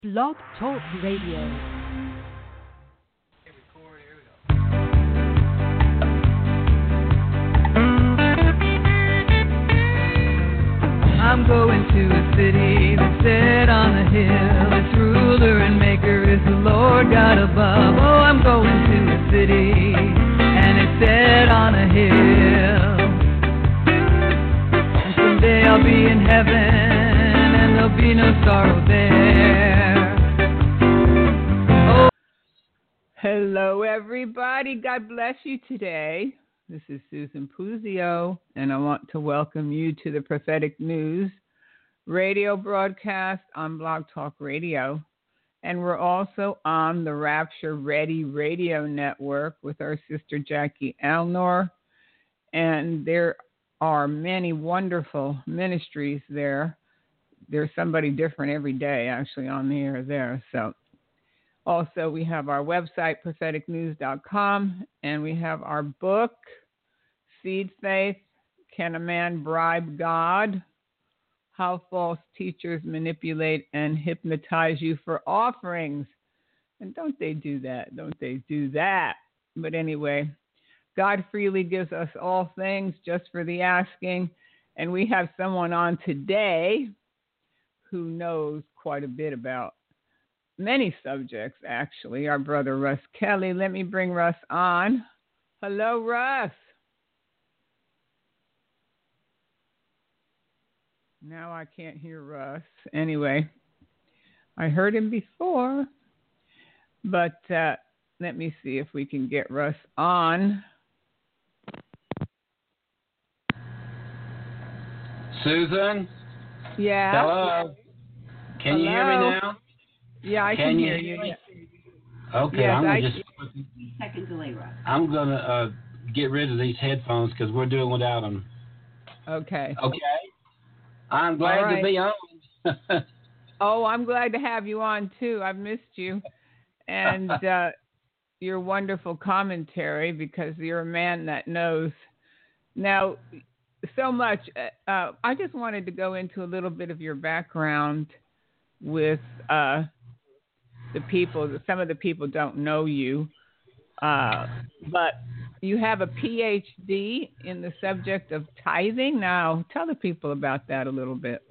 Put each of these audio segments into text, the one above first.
Blog Talk Radio. I'm going to a city that's set on a hill. Its ruler and maker is the Lord God above. Oh, I'm going to a city and it's set on a hill. And someday I'll be in heaven and there'll be no sorrow there. Oh. Hello, everybody. God bless you today. This is Susan Puzio, and I want to welcome you to the Prophetic News radio broadcast on Blog Talk Radio. And we're also on the Rapture Ready Radio Network with our sister Jackie Elnor. And there are many wonderful ministries there. There's somebody different every day, actually, on the air there. So also, we have our website, propheticnews.com, and we have our book, Seed Faith, Can a Man Bribe God? How False Teachers Manipulate and Hypnotize You for Offerings. And don't they do that? Don't they do that? But anyway, God freely gives us all things just for the asking. And we have someone on today who knows quite a bit about many subjects, actually. Our brother Russ Kelly. Let me bring Russ on. Hello, Russ. Now I can't hear Russ. Anyway, I heard him before, but let me see if we can get Russ on. Susan? Yeah? Hello? Can you hear me now? Yeah, I can hear you. Okay, yes, I'm going to just... Second delay, Russ. I'm going to get rid of these headphones because we're doing without them. Okay. Okay? I'm glad to be on. Oh, I'm glad to have you on, too. I've missed you. And your wonderful commentary, because you're a man that knows. Now, so much. I just wanted to go into a little bit of your background with the people. Some of the people don't know you, but you have a PhD in the subject of tithing. Now, tell the people about that a little bit.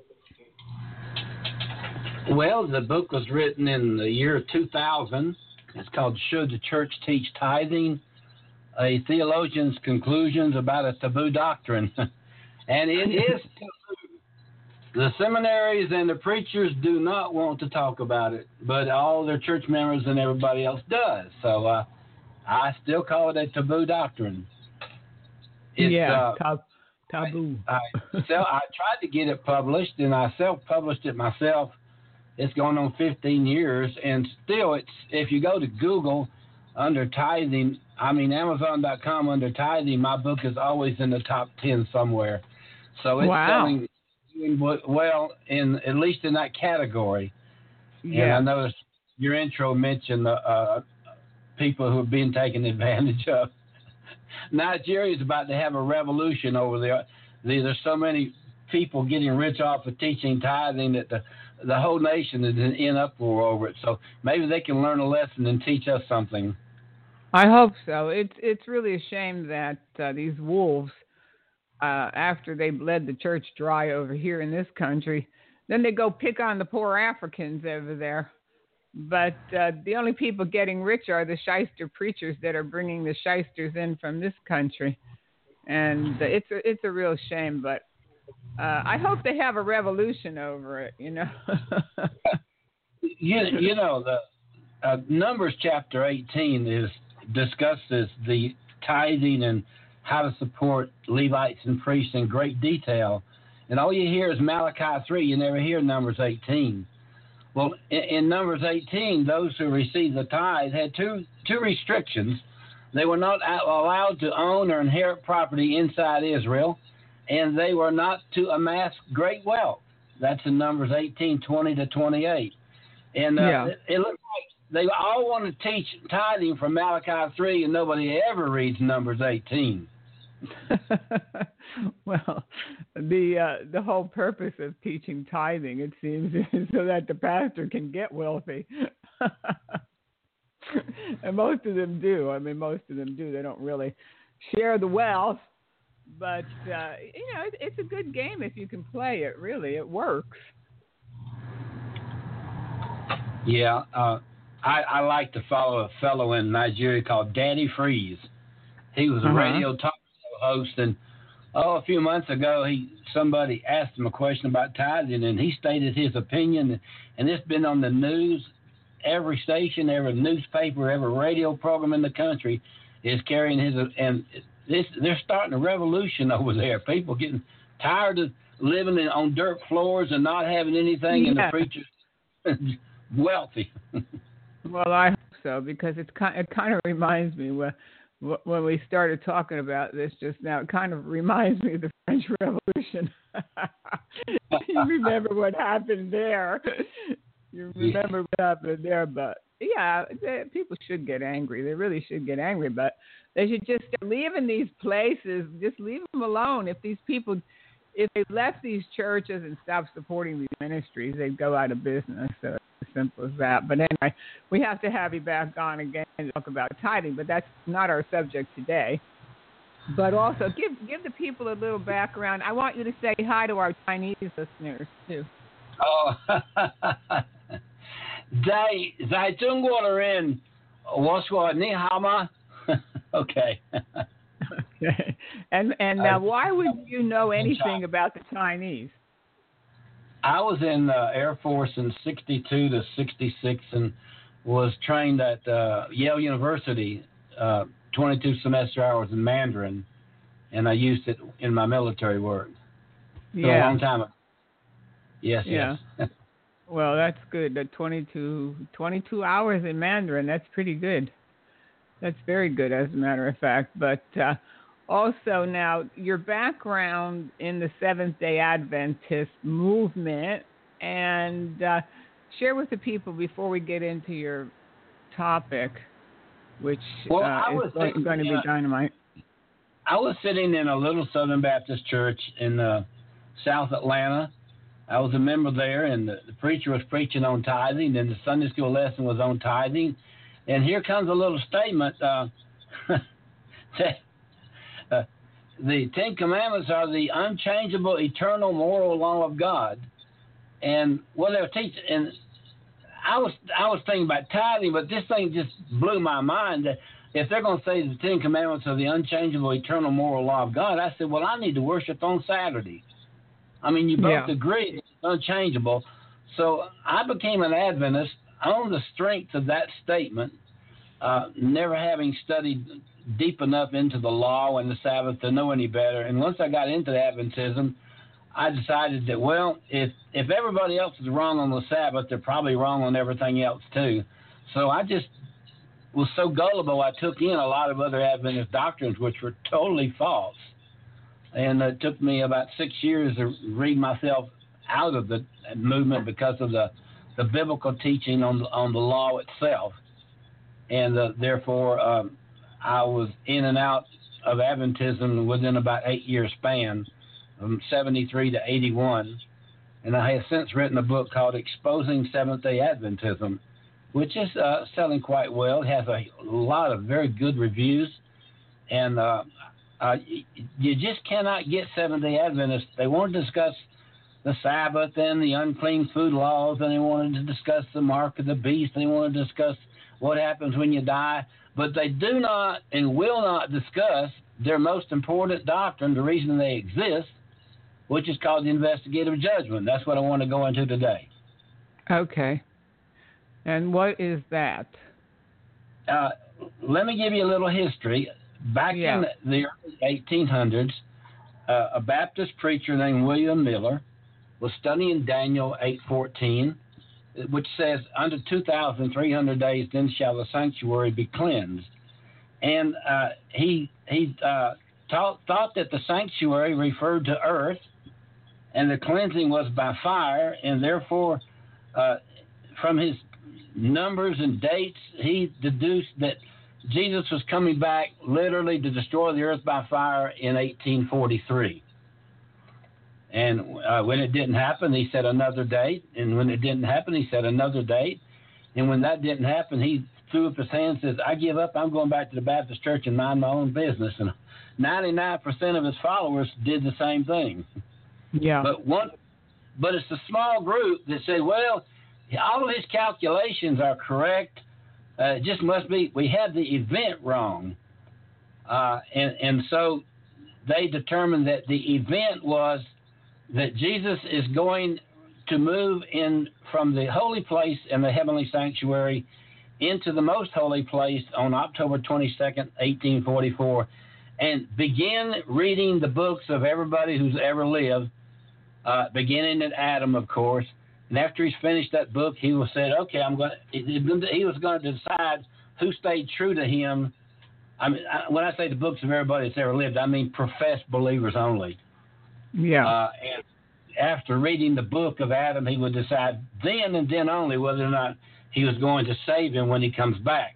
Well, the book was written in the year 2000. It's called Should the Church Teach Tithing? A Theologian's Conclusions About a Taboo Doctrine. And it is taboo. The seminaries and the preachers do not want to talk about it, but all their church members and everybody else does. So I still call it a taboo doctrine. It's, taboo. I tried to get it published, and I self-published it myself. It's going on 15 years, and still, it's if you go to Google under tithing, Amazon.com under tithing, my book is always in the top 10 somewhere. So it's selling well, at least in that category. Yeah. And I noticed your intro mentioned people who are being taken advantage of. Nigeria is about to have a revolution over there. There's so many people getting rich off of teaching tithing that the whole nation is in uproar over it. So maybe they can learn a lesson and teach us something. I hope so. It's really a shame that these wolves, after they bled the church dry over here in this country, then they go pick on the poor Africans over there. But the only people getting rich are the shyster preachers that are bringing the shysters in from this country. And it's a real shame, but I hope they have a revolution over it, you know. you know, the Numbers chapter 18 discusses the tithing and how to support Levites and priests in great detail. And all you hear is Malachi 3. You never hear Numbers 18. Well, in Numbers 18, those who received the tithe had two restrictions. They were not allowed to own or inherit property inside Israel, and they were not to amass great wealth. That's in Numbers 18:20 to 28. And it looks like they all want to teach tithing from Malachi 3, and nobody ever reads Numbers 18. Well, the whole purpose of teaching tithing, it seems, is so that the pastor can get wealthy. And most of them do. I mean, most of them do. They don't really share the wealth, but it's a good game if you can play it. Really, it works. Yeah, I like to follow a fellow in Nigeria called Daddy Freeze. He was a radio talk show host, and a few months ago, somebody asked him a question about tithing, and he stated his opinion, and it's been on the news. Every station, every newspaper, every radio program in the country is carrying his, and they're starting a revolution over there. People getting tired of living on dirt floors and not having anything, and the preachers wealthy. Well, I hope so, because it kind of reminds me when we started talking about this just now. It kind of reminds me of the French Revolution. You remember what happened there? You remember what happened there, but yeah, people should get angry. They really should get angry, but they should just leave in these places. Just leave them alone. If these people, if they left these churches and stopped supporting these ministries, they'd go out of business. So it's as simple as that. But anyway, we have to have you back on again and talk about tithing, but that's not our subject today. But also, give the people a little background. I want you to say hi to our Chinese listeners, too. Oh, 在中国的人，我说你好吗？ Okay. Okay. And why would you know anything about the Chinese? I was in the Air Force in 62 to 66 and was trained at Yale University, 22 semester hours in Mandarin, and I used it in my military work. A long time ago. Yes, yeah. Yes. Well, that's good. The 22 hours in Mandarin, that's pretty good. That's very good, as a matter of fact. But also now, your background in the Seventh-day Adventist movement, and share with the people before we get into your topic, which is going to be dynamite. I was sitting in a little Southern Baptist church in South Atlanta. I was a member there, and the preacher was preaching on tithing, and the Sunday school lesson was on tithing. And here comes a little statement that the Ten Commandments are the unchangeable, eternal, moral law of God. And what they were teaching, and I was thinking about tithing, but this thing just blew my mind. That if they're going to say the Ten Commandments are the unchangeable, eternal, moral law of God, I said, well, I need to worship on Saturday. I mean, you both agree it's unchangeable. So I became an Adventist on the strength of that statement, never having studied deep enough into the law and the Sabbath to know any better. And once I got into Adventism, I decided that, well, if everybody else is wrong on the Sabbath, they're probably wrong on everything else too. So I just was so gullible, I took in a lot of other Adventist doctrines which were totally false. And it took me about 6 years to read myself out of the movement because of the biblical teaching on the law itself. And therefore, I was in and out of Adventism within about 8 year span, from 73 to 81. And I have since written a book called Exposing Seventh-day Adventism, which is selling quite well. It has a lot of very good reviews. And you just cannot get Seventh-day Adventists. They want to discuss the Sabbath and the unclean food laws, and they wanted to discuss the mark of the beast, and they want to discuss what happens when you die. But they do not and will not discuss their most important doctrine, the reason they exist, which is called the investigative judgment. That's what I want to go into today. Okay. And what is that? Let me give you a little history. Back in the early 1800s, a Baptist preacher named William Miller was studying Daniel 8:14, which says, "Under 2,300 days, then shall the sanctuary be cleansed." And he thought that the sanctuary referred to earth, and the cleansing was by fire, and therefore, from his numbers and dates, he deduced that Jesus was coming back literally to destroy the earth by fire in 1843. And when it didn't happen, he set another date. And when it didn't happen, he set another date. And when that didn't happen, he threw up his hand and says, I give up. I'm going back to the Baptist church and mind my own business. And 99% of his followers did the same thing. Yeah. But it's a small group that say, well, all of his calculations are correct. It just must be we had the event wrong. And so they determined that the event was that Jesus is going to move in from the holy place in the heavenly sanctuary into the most holy place on October 22nd, 1844, and begin reading the books of everybody who's ever lived, beginning at Adam, of course. And after he's finished that book, he will say, okay, he was going to decide who stayed true to him. I mean, when I say the books of everybody that's ever lived, I mean professed believers only. Yeah. And after reading the book of Adam, he would decide then and then only whether or not he was going to save him when he comes back.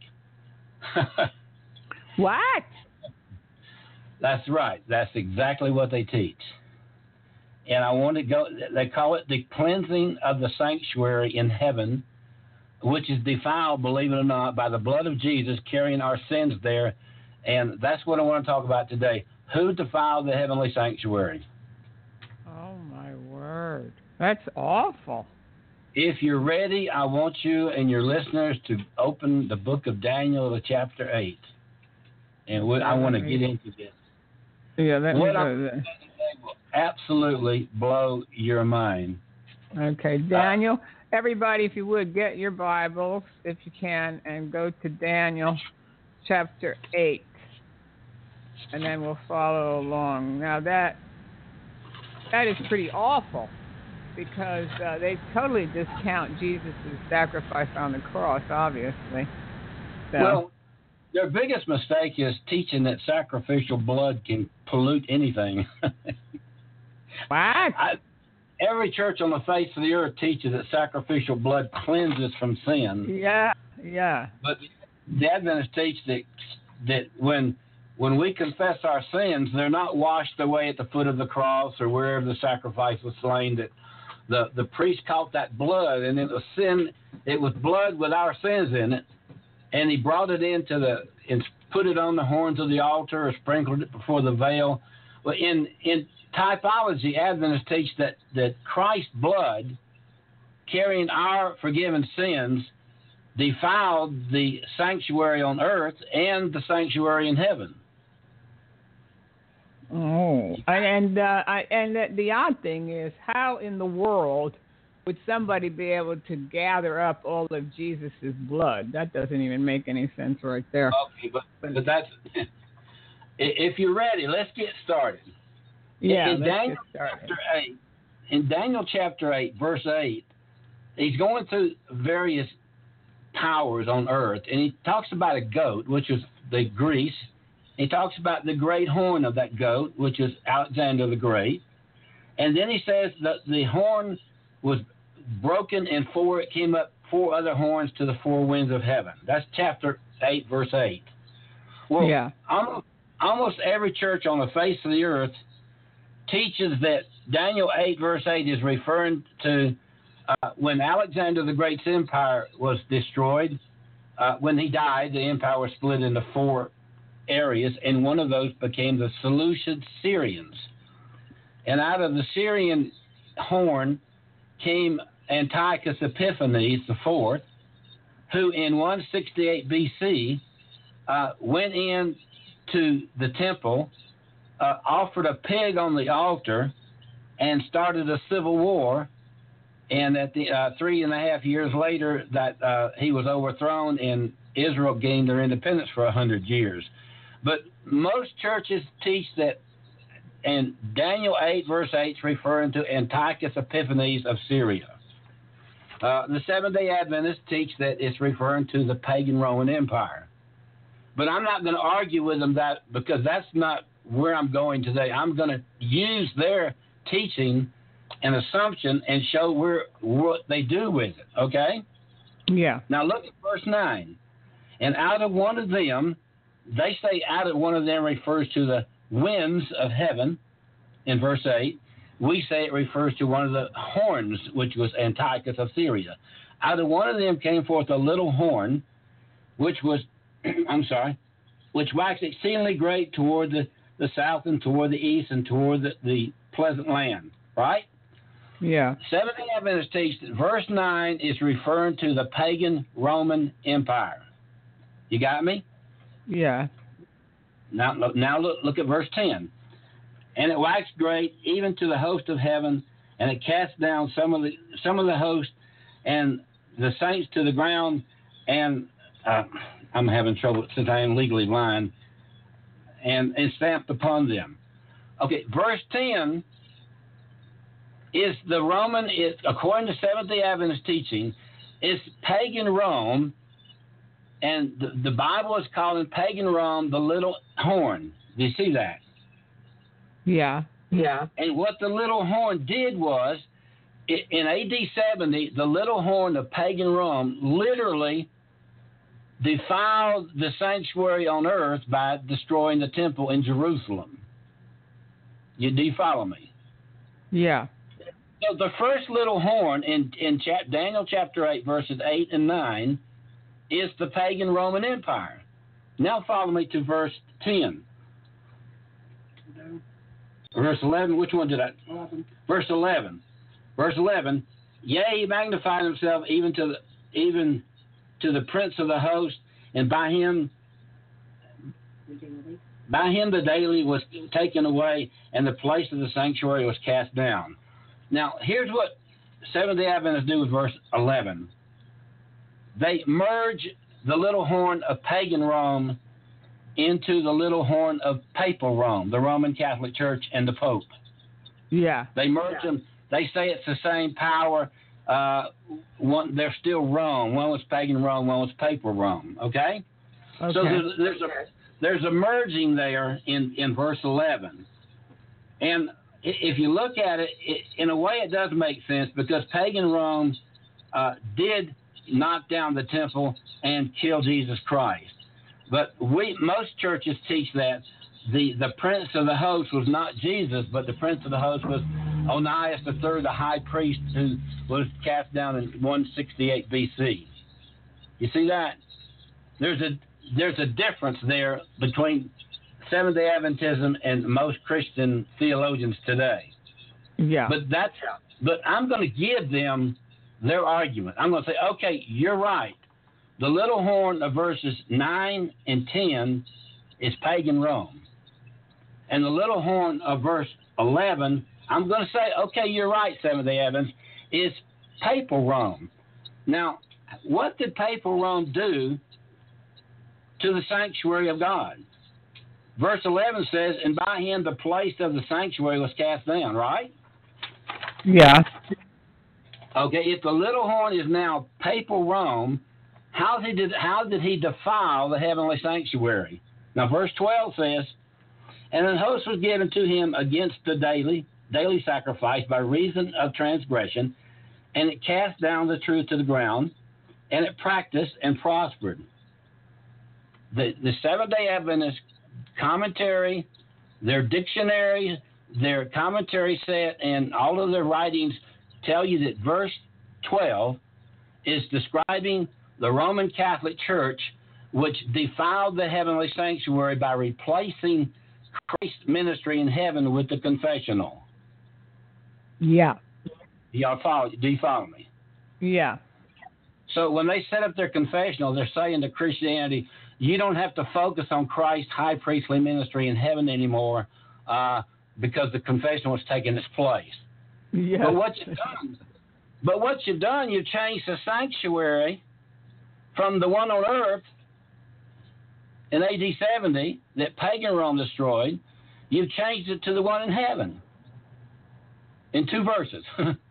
What? That's right. That's exactly what they teach. And I want to go, they call it the cleansing of the sanctuary in heaven, which is defiled, believe it or not, by the blood of Jesus carrying our sins there. And that's what I want to talk about today. Who defiled the heavenly sanctuary? Oh, my word. That's awful. If you're ready, I want you and your listeners to open the book of Daniel to chapter 8. And I want to get into this. Yeah, that what I'm going to say will absolutely blow your mind. Okay, Daniel, everybody, if you would, get your Bibles, if you can, and go to Daniel chapter 8. And then we'll follow along. Now, that is pretty awful, because they totally discount Jesus' sacrifice on the cross, obviously. So. Well, their biggest mistake is teaching that sacrificial blood can pollute anything. What? Every church on the face of the earth teaches that sacrificial blood cleanses from sin. Yeah. But the Adventists teach that when we confess our sins, they're not washed away at the foot of the cross or wherever the sacrifice was slain, that the priest caught that blood, and it was blood with our sins in it, and he brought it and put it on the horns of the altar or sprinkled it before the veil. Well, in typology, Adventists teach that Christ's blood, carrying our forgiven sins, defiled the sanctuary on earth and the sanctuary in heaven. Oh, and the odd thing is, how in the world would somebody be able to gather up all of Jesus' blood? That doesn't even make any sense right there. Okay, but that's if you're ready, let's get started. Yeah, in Daniel chapter 8, verse 8, he's going through various powers on earth, and he talks about a goat, which is the Greece. He talks about the great horn of that goat, which is Alexander the Great. And then he says that the horn was broken in four. It came up four other horns to the four winds of heaven. That's chapter 8, verse 8. Well, yeah. Almost every church on the face of the earth teaches that Daniel 8, verse 8 is referring to when Alexander the Great's empire was destroyed. When he died, the empire was split into four areas, and one of those became the Seleucid Syrians. And out of the Syrian horn came Antiochus Epiphanes IV, who in 168 BC went in to the temple, offered a pig on the altar, and started a civil war. And at the 3.5 years later, that he was overthrown, and Israel gained their independence for 100 years. But most churches teach that, and Daniel 8, verse 8 is referring to Antiochus Epiphanes of Syria. The Seventh-day Adventists teach that it's referring to the pagan Roman Empire. But I'm not going to argue with them that, because that's not where I'm going today. I'm going to use their teaching and assumption and show what they do with it, okay? Yeah. Now look at verse 9. And out of one of them they say out of one of them refers to the winds of heaven in verse 8. We say it refers to one of the horns, which was Antiochus of Syria. Out of one of them came forth a little horn, which was, which waxed exceedingly great toward the south and toward the east and toward the pleasant land. Right? Yeah. Seventh-day Adventists teach that verse 9 is referring to the pagan Roman Empire. You got me? Yeah. Now look at verse 10. And it waxed great even to the host of heaven, and it cast down some of the host and the saints to the ground. And I'm having trouble since I am legally blind. And stamped upon them. Okay, verse 10 is the Roman. According to Seventh-day Adventist teaching, is pagan Rome. And the Bible is calling pagan Rome the little horn. Do you see that? Yeah. Yeah. And what the little horn did was, in AD 70, the little horn of pagan Rome literally defiled the sanctuary on earth by destroying the temple in Jerusalem. Do you follow me? Yeah. So the first little horn in Daniel chapter 8, verses 8 and 9, is the pagan Roman Empire. Now follow me to verse 10. Verse 11, which one did I? 11. Verse 11. Verse 11, yea, he magnified himself even to the prince of the host, and by him the daily was taken away, and the place of the sanctuary was cast down. Now, here's what Seventh-day Adventists do with verse 11. They merge the little horn of pagan Rome into the little horn of papal Rome, the Roman Catholic Church and the Pope. Yeah. They merge them. They say it's the same power. They're still Rome. One was pagan Rome, one was papal Rome. Okay? So there's a merging there in verse 11. And if you look at it, in a way it does make sense, because pagan Rome did knock down the temple and kill Jesus Christ. But most churches teach that the prince of the host was not Jesus, but the prince of the host was Onias III, the high priest, who was cast down in 168 BC. You see that? There's a difference there between Seventh-day Adventism and most Christian theologians today. Yeah. But I'm going to give them their argument. I'm going to say, okay, you're right. The little horn of verses 9 and 10 is pagan Rome. And the little horn of verse 11, I'm going to say, okay, you're right, Seventh-day Adventists, is papal Rome. Now, what did papal Rome do to the sanctuary of God? Verse 11 says, and by him the place of the sanctuary was cast down, right? Yeah. Okay, if the little horn is now papal Rome, how did he defile the heavenly sanctuary? Now, verse 12 says, and an host was given to him against the daily sacrifice by reason of transgression, and it cast down the truth to the ground, and it practiced and prospered. The Seventh-day Adventist commentary, their dictionary, their commentary set, and all of their writings tell you that verse 12 is describing the Roman Catholic Church, which defiled the heavenly sanctuary by replacing Christ's ministry in heaven with the confessional. Yeah. Do you follow me? Yeah. So when they set up their confessional, they're saying to Christianity, you don't have to focus on Christ's high priestly ministry in heaven anymore because the confessional was taking its place. Yeah. But what you've done, you've changed the sanctuary from the one on earth in AD 70 that pagan Rome destroyed. You've changed it to the one in heaven in 2 verses.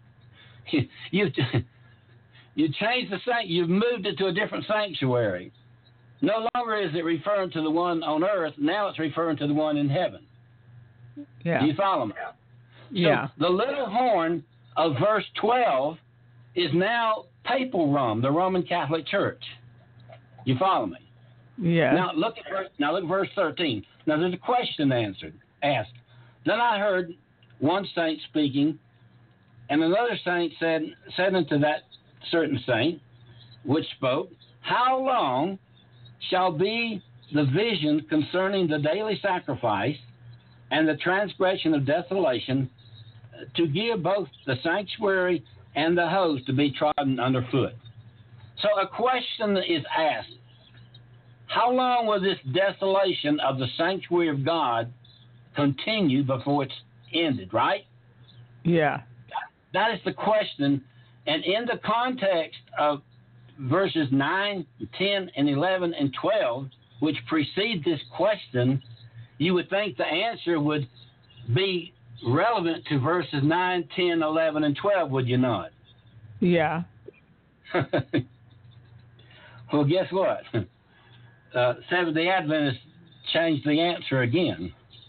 You've changed the you've moved it to a different sanctuary. No longer is it referring to the one on earth. Now it's referring to the one in heaven. Yeah. Do you follow me? Yeah. So the little horn of verse 12 is now papal Rome, the Roman Catholic Church. You follow me? Yeah. Now look at verse 13. Now there's a question asked. Then I heard one saint speaking, and another saint said unto that certain saint, which spoke, How long shall be the vision concerning the daily sacrifice and the transgression of desolation, to give both the sanctuary and the host to be trodden underfoot? So a question is asked. How long will this desolation of the sanctuary of God continue before it's ended, right? Yeah. That is the question. And in the context of verses 9, 10, and 11, and 12, which precede this question, you would think the answer would be relevant to verses 9, 10, 11, and 12, would you not? Yeah. Well, guess what? Seventh-day Adventists changed the answer again.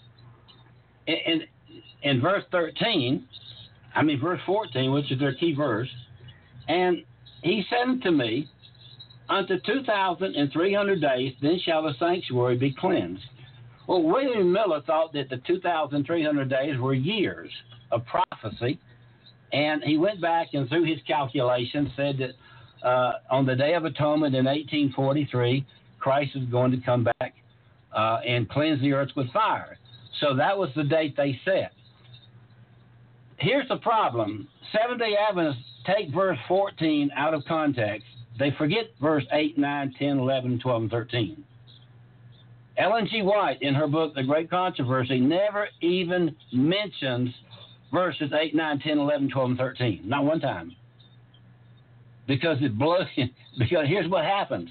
In verse 14, which is their key verse, and he said unto me, Unto 2,300 days, then shall the sanctuary be cleansed. Well, William Miller thought that the 2,300 days were years of prophecy, and he went back and through his calculations said that on the Day of Atonement in 1843, Christ is going to come back and cleanse the earth with fire. So that was the date they set. Here's the problem. Seventh-day Adventists take verse 14 out of context. They forget verse 8, 9, 10, 11, 12, and 13. Ellen G. White, in her book, The Great Controversy, never even mentions verses 8, 9, 10, 11, 12, and 13. Not one time. Because here's what happens.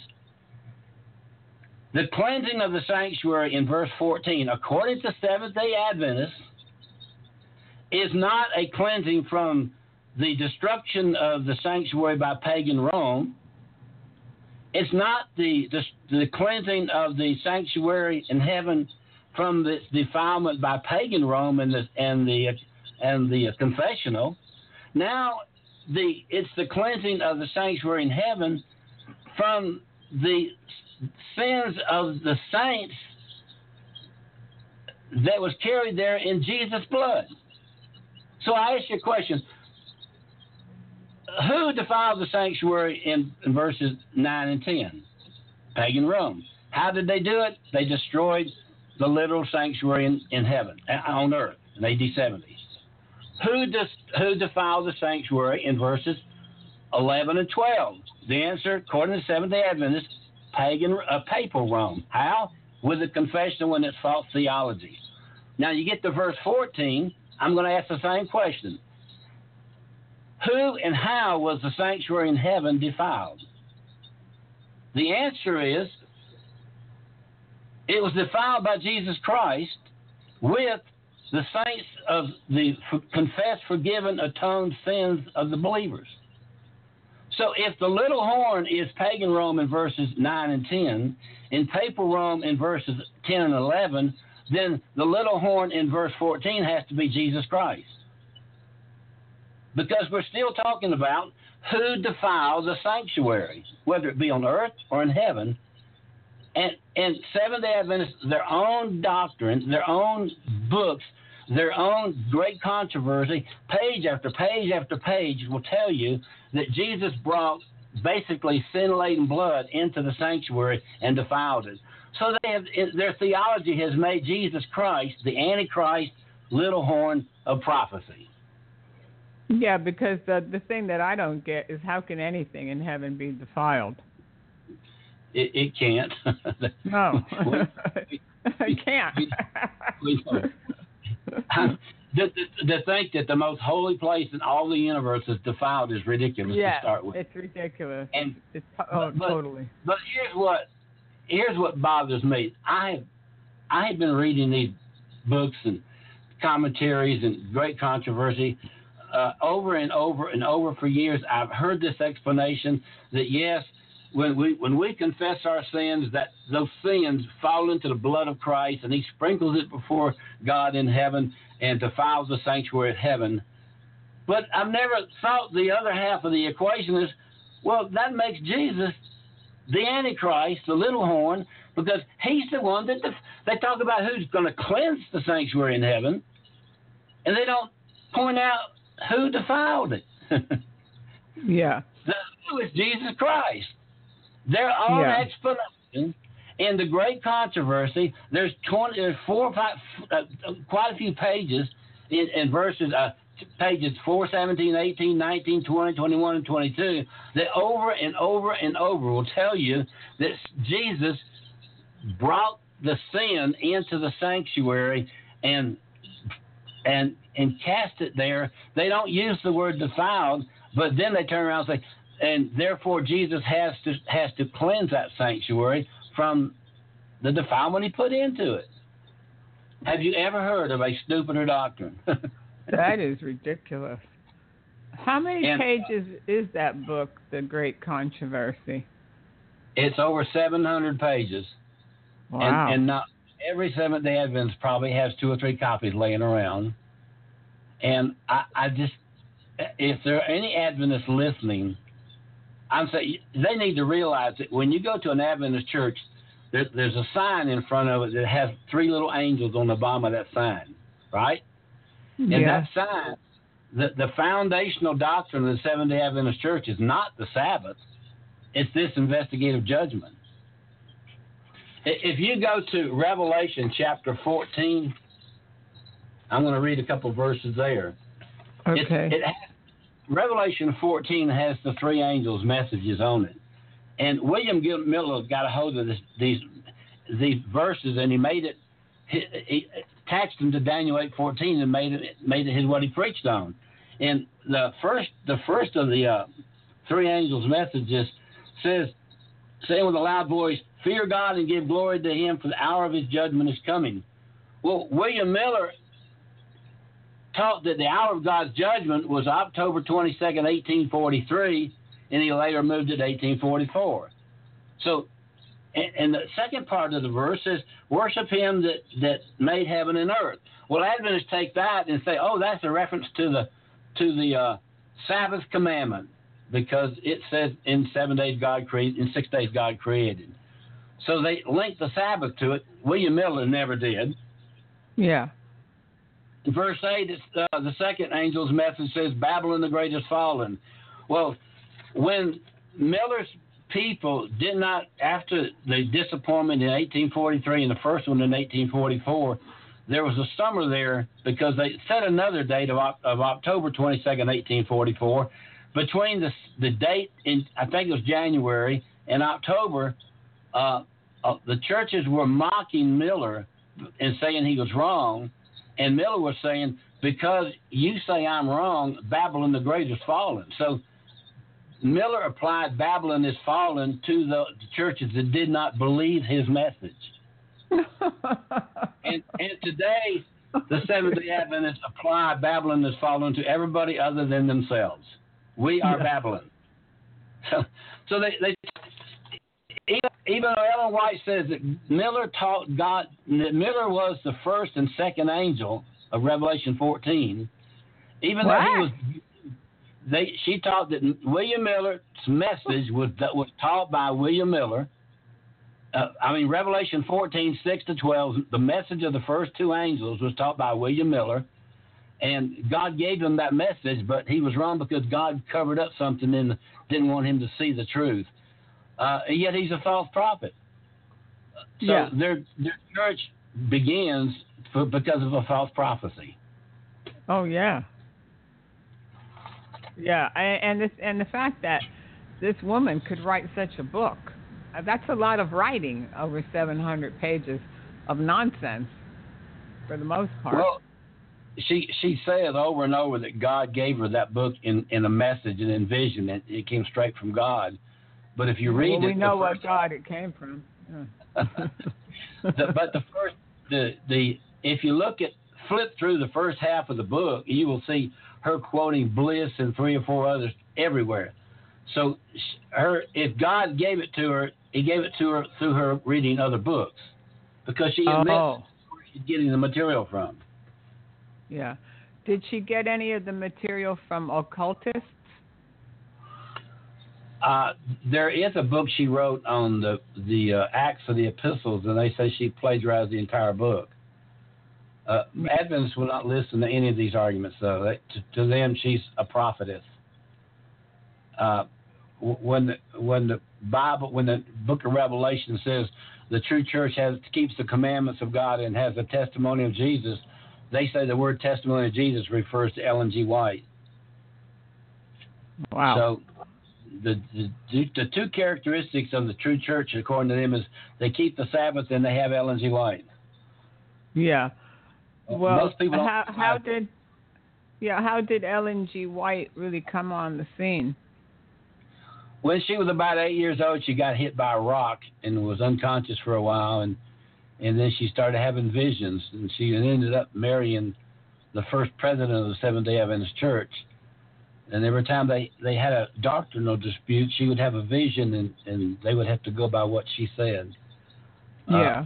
The cleansing of the sanctuary in verse 14, according to Seventh-day Adventists, is not a cleansing from the destruction of the sanctuary by pagan Rome. It's not the cleansing of the sanctuary in heaven from the defilement by pagan Rome and the confessional. Now, it's the cleansing of the sanctuary in heaven from the sins of the saints that was carried there in Jesus' blood. So I ask you a question. Who defiled the sanctuary in verses 9 and 10? Pagan Rome. How did they do it? They destroyed the literal sanctuary in heaven, on earth, in AD 70. Who defiled the sanctuary in verses 11 and 12? The answer, according to Seventh-day Adventists, papal Rome. How? With the confessional and its false theology. Now you get to verse 14, I'm going to ask the same question. Who and how was the sanctuary in heaven defiled? The answer is, it was defiled by Jesus Christ with the saints of the confessed, forgiven, atoned sins of the believers. So if the little horn is pagan Rome in verses 9 and 10, in papal Rome in verses 10 and 11, then the little horn in verse 14 has to be Jesus Christ. Because we're still talking about who defiled the sanctuary, whether it be on earth or in heaven. And Seventh-day Adventists, their own doctrine, their own books, their own great controversy, page after page after page will tell you that Jesus brought basically sin-laden blood into the sanctuary and defiled it. So their theology has made Jesus Christ the Antichrist, little horn of prophecy. Yeah, because the thing that I don't get is how can anything in heaven be defiled? It can't. No, it can't. To think that the most holy place in all the universe is defiled is ridiculous to start with. It's ridiculous. And totally. But here's what bothers me. I have been reading these books and commentaries and great controversy over and over and over for years. I've heard this explanation that yes, when we confess our sins, that those sins fall into the blood of Christ, and He sprinkles it before God in heaven and defiles the sanctuary of heaven. But I've never thought the other half of the equation is, well, that makes Jesus the Antichrist, the little horn, because he's the one that they talk about who's going to cleanse the sanctuary in heaven, and they don't point out who defiled it. Yeah. Who is Jesus Christ? Their own explanation in the Great Controversy. There's 4 or 5, quite a few pages in verses, pages 4, 17, 18, 19, 20, 21, and 22 that over and over and over will tell you that Jesus brought the sin into the sanctuary and cast it there. They don't use the word defiled, but then they turn around and say, and therefore Jesus has to cleanse that sanctuary from the defilement he put into it. Have you ever heard of a stupider doctrine? That is ridiculous. How many pages is that book, The Great Controversy? It's over 700 pages. Wow. And not every Seventh-day Adventist probably has 2 or 3 copies laying around. And I just, if there are any Adventists listening, I'm saying they need to realize that when you go to an Adventist church, there's a sign in front of it that has 3 little angels on the bottom of that sign, right? And that sign, the foundational doctrine of the Seventh-day Adventist Church is not the Sabbath. It's this investigative judgment. If you go to Revelation chapter 14, I'm going to read a couple verses there. Okay. Revelation 14 has the 3 angels' messages on it. And William Miller got a hold of these verses, and he made it. He attached them to Daniel 8:14 and made it his what he preached on. And the first of the 3 angels' messages says, saying with a loud voice, "Fear God and give glory to Him, for the hour of His judgment is coming." Well, William Miller taught that the hour of God's judgment was October 22nd, 1843, and he later moved it to 1844. So, and the second part of the verse says, "Worship Him that made heaven and earth." Well, Adventists take that and say, "Oh, that's a reference to the Sabbath commandment, because it says in 7 days God created, in 6 days God created." So they link the Sabbath to it. William Miller never did. Yeah. In verse 8, it's, the second angel's message says, "Babylon the Great is fallen." Well, when Miller's people did not, after the disappointment in 1843 and the first one in 1844, there was a summer there because they set another date of October 22nd, 1844. Between the date in, I think it was January, and October, the churches were mocking Miller and saying he was wrong. And Miller was saying, because you say I'm wrong, Babylon the Great is fallen. So Miller applied Babylon is fallen to the churches that did not believe his message. and today, the Seventh-day Adventists apply Babylon is fallen to everybody other than themselves. We are Babylon. So they even though Ellen White says that Miller taught God, that Miller was the first and second angel of Revelation 14, even though he was, she taught that William Miller's message was taught by William Miller. Revelation 14, 6-12, the message of the first 2 angels was taught by William Miller, and God gave him that message, but he was wrong because God covered up something and didn't want him to see the truth. Yet he's a false prophet. So their church begins because of a false prophecy. Oh yeah, yeah, and the fact that this woman could write such a book, that's a lot of writing, over 700 pages of nonsense, for the most part. Well, she said over and over that God gave her that book in a message and in vision, and it came straight from God. But if you read it, we know what God it came from. Yeah. If you flip through the first half of the book, you will see her quoting Bliss and 3 or 4 others everywhere. So if God gave it to her, He gave it to her through her reading other books, because she admits where she's getting the material from. Yeah. Did she get any of the material from occultists? There is a book she wrote on the Acts of the Epistles, and they say she plagiarized the entire book. Adventists will not listen to any of these arguments, though. To them, she's a prophetess. When the Book of Revelation says the true church keeps the commandments of God and has the testimony of Jesus, they say the word testimony of Jesus refers to Ellen G. White. Wow. So the two characteristics of the true church, according to them, is they keep the Sabbath and they have Ellen G. White. Yeah. Well, most people don't how did Ellen G. White really come on the scene? When she was about 8 years old, she got hit by a rock and was unconscious for a while, and then she started having visions, and she ended up marrying the first president of the Seventh-day Adventist Church. And every time they had a doctrinal dispute, she would have a vision, and they would have to go by what she said. Yeah.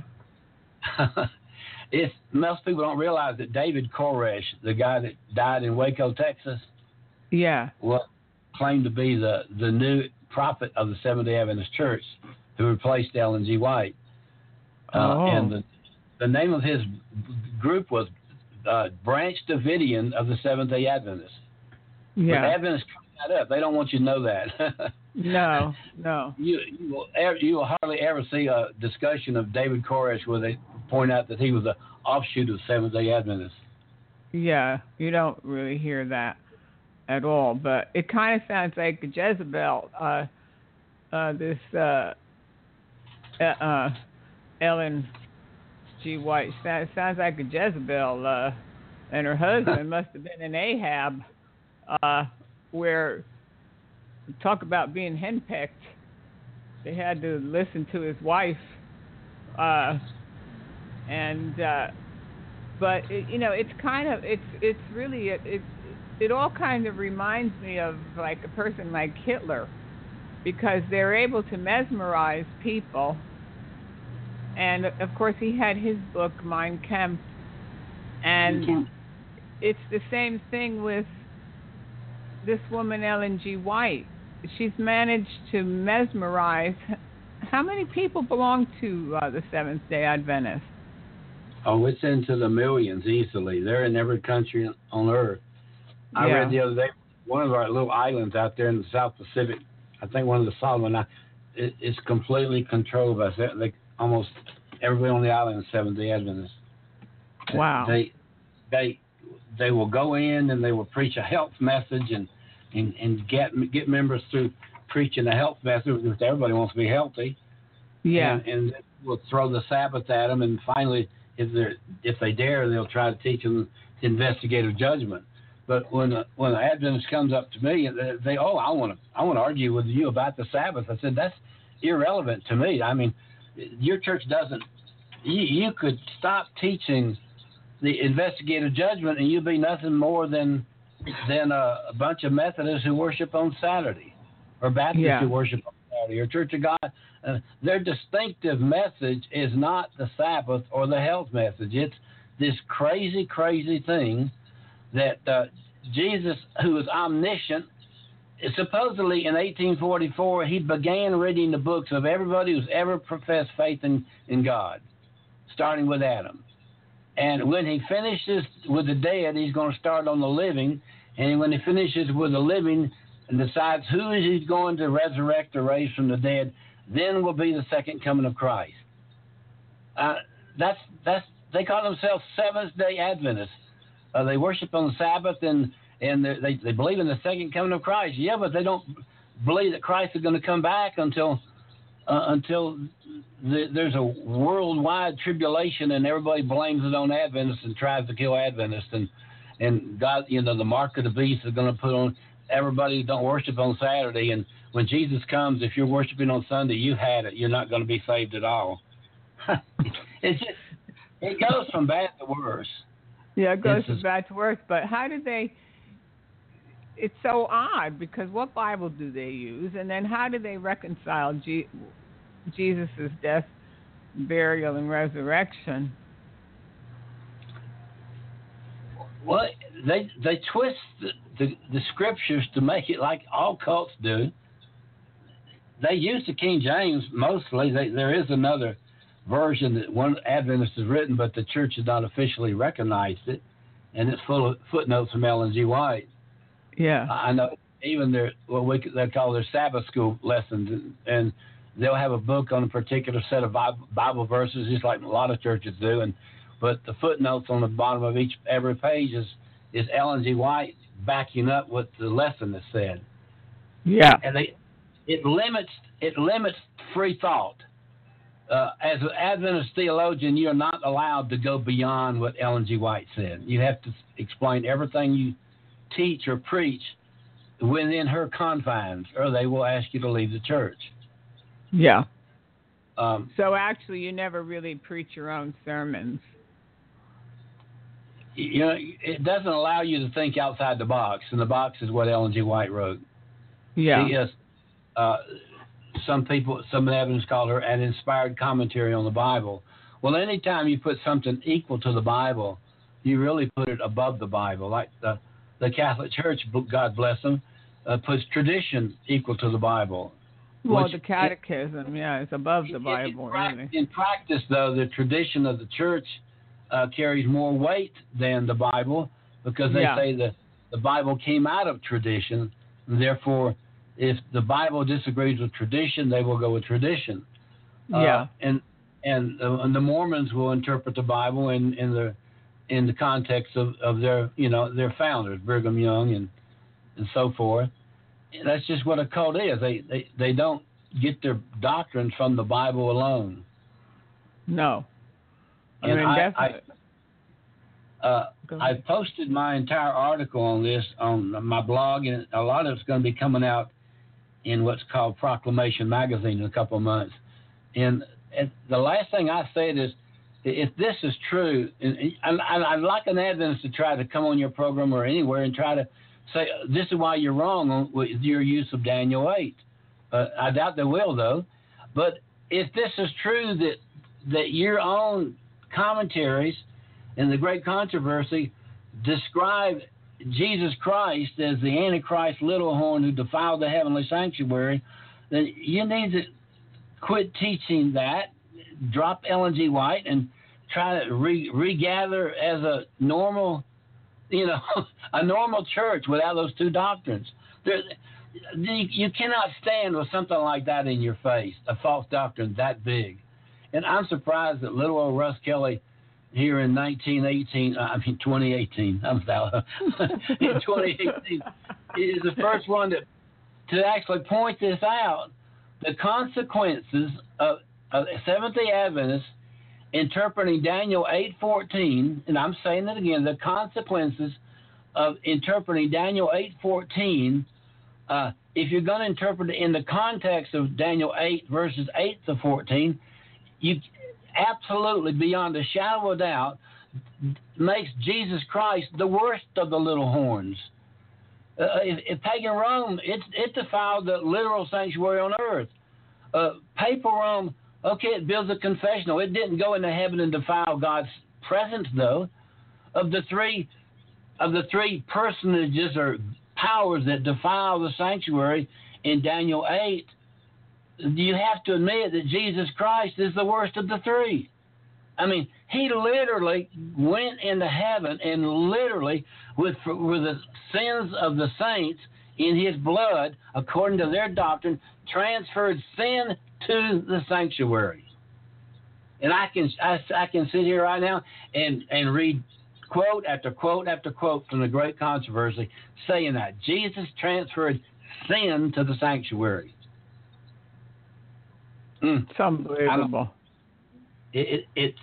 Most people don't realize that David Koresh, the guy that died in Waco, Texas, claimed to be the new prophet of the Seventh-day Adventist Church who replaced Ellen G. White. And the name of his group was Branch Davidian of the Seventh-day Adventists. Yeah. But Adventists cover that up. They don't want you to know that. No. You will hardly ever see a discussion of David Koresh where they point out that he was an offshoot of Seventh-day Adventists. Yeah, you don't really hear that at all. But it kind of sounds like Jezebel, this Ellen G. White. Sounds like a Jezebel, and her husband must have been an Ahab, where talk about being henpecked. They had to listen to his wife, but it's kind of it's really it all kind of reminds me of like a person like Hitler, because they're able to mesmerize people. And of course he had his book Mein Kampf, and it's the same thing with this woman Ellen G. White. She's managed to mesmerize. How many people belong to the Seventh-day Adventists? Oh, it's into the millions easily. They're in every country on earth. I read the other day, one of our little islands out there in the South Pacific, I think one of the Solomon, it's completely controlled by almost everybody on the island is Seventh-day Adventists. Wow. They will go in and they will preach a health message and get members through preaching a health message, because everybody wants to be healthy. Yeah. And we'll throw the Sabbath at them, and finally, if they dare, they'll try to teach them investigative judgment. But when an Adventist comes up to me, I want to argue with you about the Sabbath. I said, that's irrelevant to me. I mean, your church doesn't. You could stop teaching the investigative judgment, and you'd be nothing more than a bunch of Methodists who worship on Saturday, or Baptists who worship on Saturday, or Church of God. Their distinctive message is not the Sabbath or the health message. It's this crazy, crazy thing that Jesus, who is omniscient, supposedly in 1844, he began reading the books of everybody who's ever professed faith in God, starting with Adam. And when he finishes with the dead, he's going to start on the living. And when he finishes with the living and decides who he's going to resurrect or raise from the dead, then will be the second coming of Christ. They call themselves Seventh-day Adventists. They worship on the Sabbath and they believe in the second coming of Christ. Yeah, but they don't believe that Christ is going to come back until there's a worldwide tribulation and everybody blames it on Adventists and tries to kill Adventists, and God, the mark of the beast is going to put on everybody who don't worship on Saturday. And when Jesus comes, if you're worshiping on Sunday, you had it. You're not going to be saved at all. It goes from bad to worse. Yeah, it goes from bad to worse. But how did they? It's so odd, because what Bible do they use, and then how do they reconcile Jesus' death, burial, and resurrection? Well, they twist the scriptures to make it like all cults do. they use the King James mostly. There is another version that one Adventist has written, but the church has not officially recognized it, and it's full of footnotes from Ellen G. White. Yeah. I know even they call their Sabbath school lessons, and they'll have a book on a particular set of Bible verses, just like a lot of churches do, but the footnotes on the bottom of every page is Ellen G. White backing up what the lesson has said. Yeah. And it limits free thought. As an Adventist theologian, you're not allowed to go beyond what Ellen G. White said. You have to explain everything you teach or preach within her confines, or they will ask you to leave the church. Yeah. So actually, you never really preach your own sermons. You know, it doesn't allow you to think outside the box, and the box is what Ellen G. White wrote. Yeah. She is, some Adventists call her an inspired commentary on the Bible. Well, anytime you put something equal to the Bible, you really put it above the Bible. Like the Catholic Church, God bless them, puts tradition equal to the Bible. Well, the Catechism, is above the Bible. Really. In practice, though, the tradition of the church carries more weight than the Bible, because they say that the Bible came out of tradition, and therefore, if the Bible disagrees with tradition, they will go with tradition. And the Mormons will interpret the Bible in the context of their founders, Brigham Young and so forth. And that's just what a cult is. They don't get their doctrines from the Bible alone. No. I posted my entire article on this on my blog, and a lot of it's going to be coming out in what's called Proclamation Magazine in a couple of months. And the last thing I said is, if this is true, and I'd like an Adventist to try to come on your program or anywhere and try to say, this is why you're wrong with your use of Daniel 8. I doubt they will, though. But if this is true that your own commentaries in the Great Controversy describe Jesus Christ as the Antichrist little horn who defiled the heavenly sanctuary, then you need to quit teaching that, drop Ellen G. White, and try to regather as a normal, a normal church without those two doctrines. You cannot stand with something like that in your face, a false doctrine that big. And I'm surprised that little old Russ Kelly here in 2018, in 2018, is the first one to actually point this out. The consequences of Seventh-day Adventists interpreting Daniel 8:14, and I'm saying it again, the consequences of interpreting Daniel 8:14, if you're going to interpret it in the context of Daniel 8 verses 8 to 14, you absolutely, beyond a shadow of a doubt, makes Jesus Christ the worst of the little horns. If pagan Rome, it defiled the literal sanctuary on earth. Papal Rome, okay, it builds a confessional. It didn't go into heaven and defile God's presence, though. Of the three personages or powers that defile the sanctuary in Daniel 8, you have to admit that Jesus Christ is the worst of the three. I mean, he literally went into heaven and literally, with the sins of the saints in his blood, according to their doctrine, transferred sin to the sanctuary. And I can sit here right now and read quote after quote after quote from the Great Controversy saying that Jesus transferred sin to the sanctuary. It's unbelievable. It's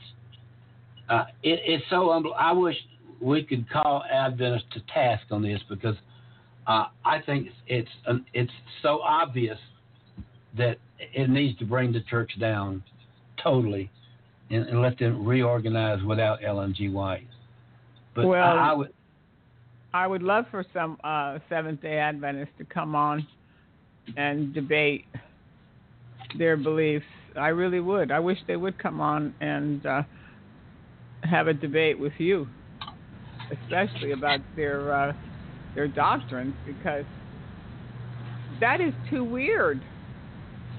so unbelievable. I wish we could call Adventists to task on this, because I think it's so obvious that it needs to bring the church down totally and let them reorganize without Ellen G. White. But well, I would love for some Seventh-day Adventists to come on and debate their beliefs. I really would. I wish they would come on and have a debate with you, especially about their doctrines, because that is too weird.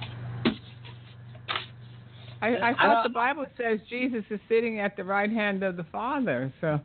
I thought the Bible says Jesus is sitting at the right hand of the Father. So,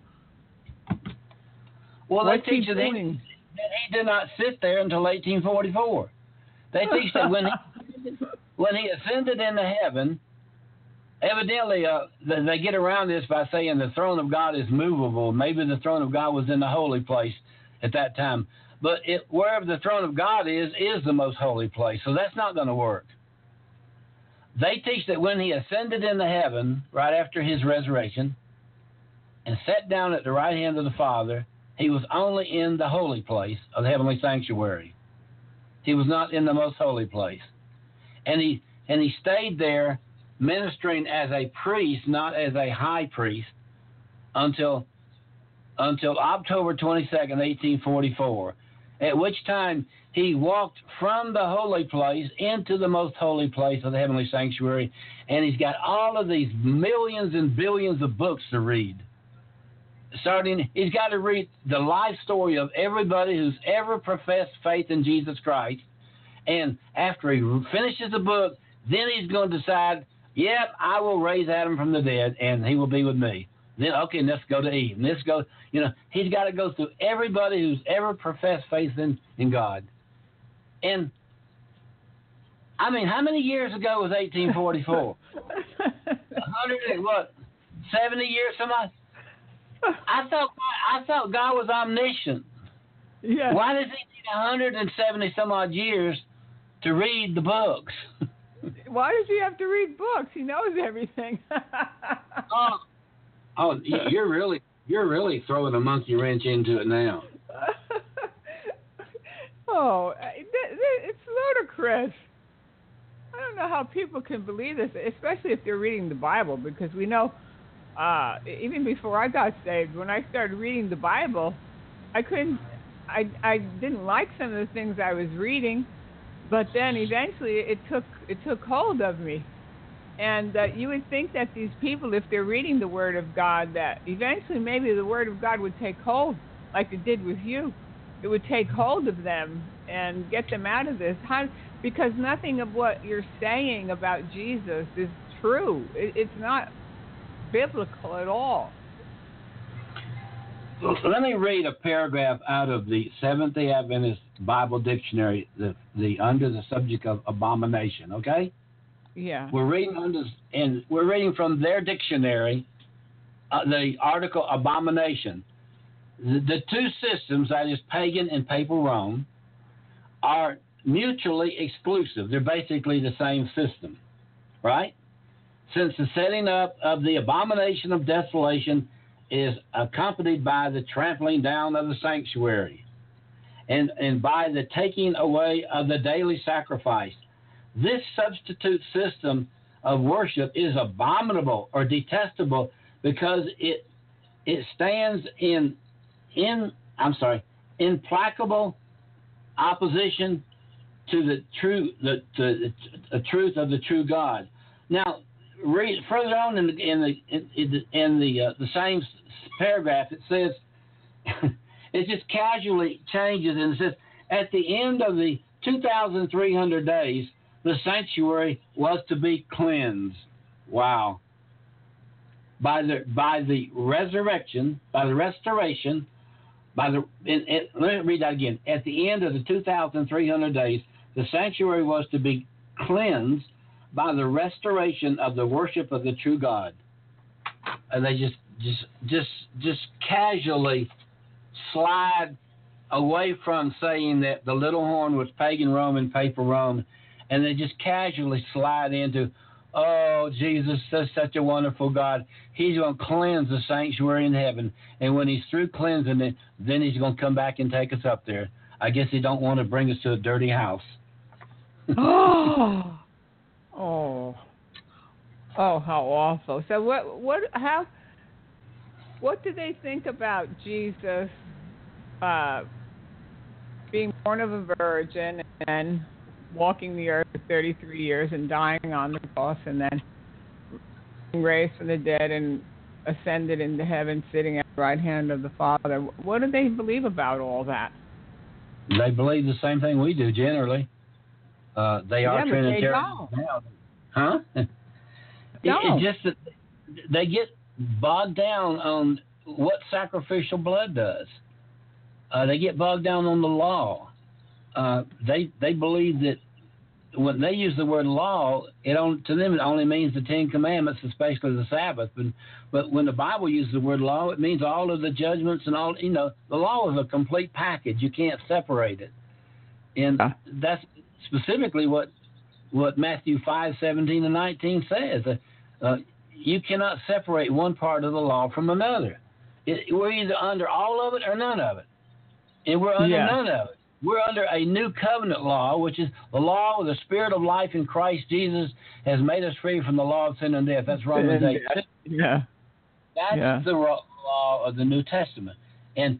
well, they teach that he did not sit there until 1844. They teach that when he ascended into heaven, evidently they get around this by saying the throne of God is movable. Maybe the throne of God was in the holy place at that time. But wherever the throne of God is the most holy place. So that's not going to work. They teach that when he ascended into heaven, right after his resurrection, and sat down at the right hand of the Father, he was only in the holy place of the heavenly sanctuary. He was not in the most holy place. And he stayed there ministering as a priest, not as a high priest, until October 22nd, 1844, at which time he walked from the holy place into the most holy place of the heavenly sanctuary, and he's got all of these millions and billions of books to read. He's got to read the life story of everybody who's ever professed faith in Jesus Christ, and after he finishes the book, then he's going to decide, yep, I will raise Adam from the dead, and he will be with me. Then, okay, let's go to Eve. Let's go, he's got to go through everybody who's ever professed faith in God. And, I mean, how many years ago was 1844? 70 years, somebody? I thought God was omniscient. Yeah. Why does he need 170 some odd years to read the books? Why does he have to read books? He knows everything. You're really throwing a monkey wrench into it now. It's ludicrous. I don't know how people can believe this, especially if they're reading the Bible, because we know, even before I got saved, when I started reading the Bible, I didn't like some of the things I was reading, but then eventually it took hold of me. And you would think that these people, if they're reading the Word of God, that eventually maybe the Word of God would take hold, like it did with you. It would take hold of them and get them out of this. Because nothing of what you're saying about Jesus is true. It's not biblical at all. Let me read a paragraph out of the Seventh-day Adventist Bible Dictionary, under the subject of abomination. Okay. Yeah. We're reading from their dictionary, the article abomination. The two systems, that is pagan and papal Rome, are mutually exclusive. They're basically the same system, right? Since the setting up of the abomination of desolation is accompanied by the trampling down of the sanctuary and by the taking away of the daily sacrifice. This substitute system of worship is abominable or detestable because it stands in implacable opposition to the truth of the true God. Now, read further on in the same paragraph. It says it just casually changes, and it says at the end of the 2,300 days, the sanctuary was to be cleansed. Wow. By the restoration. Let me read that again. At the end of the 2,300 days, the sanctuary was to be cleansed by the restoration of the worship of the true God. And they just casually slide away from saying that the little horn was pagan Rome and papal Rome, and they just casually slide into, oh, Jesus is such a wonderful God. He's going to cleanse the sanctuary in heaven, and when he's through cleansing it, then he's going to come back and take us up there. I guess he don't want to bring us to a dirty house. Oh, how awful! So what do they think about Jesus being born of a virgin and walking the earth for 33 years and dying on the cross and then raised from the dead and ascended into heaven, sitting at the right hand of the Father? What do they believe about all that? They believe the same thing we do generally. They are Trinitarian now. Huh? don't. It's just that they get bogged down on what sacrificial blood does. They get bogged down on the law. They believe that when they use the word law, to them it only means the Ten Commandments, especially the Sabbath. But when the Bible uses the word law, it means all of the judgments and all. The law is a complete package. You can't separate it, and that's specifically what Matthew 5:17 and 19 says. You cannot separate one part of the law from another. We're either under all of it or none of it, and we're under none of it. We're under a new covenant law, which is the law of the Spirit of life in Christ Jesus has made us free from the law of sin and death. That's Romans 8. Yeah. That's the law of the New Testament. And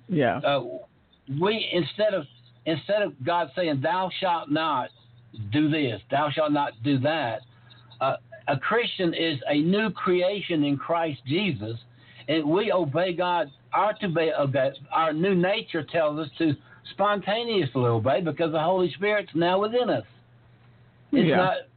we instead of God saying, "Thou shalt not do this, thou shalt not do that," a Christian is a new creation in Christ Jesus, and we obey God. Our new nature tells us to spontaneously obey because the Holy Spirit's now within us. It's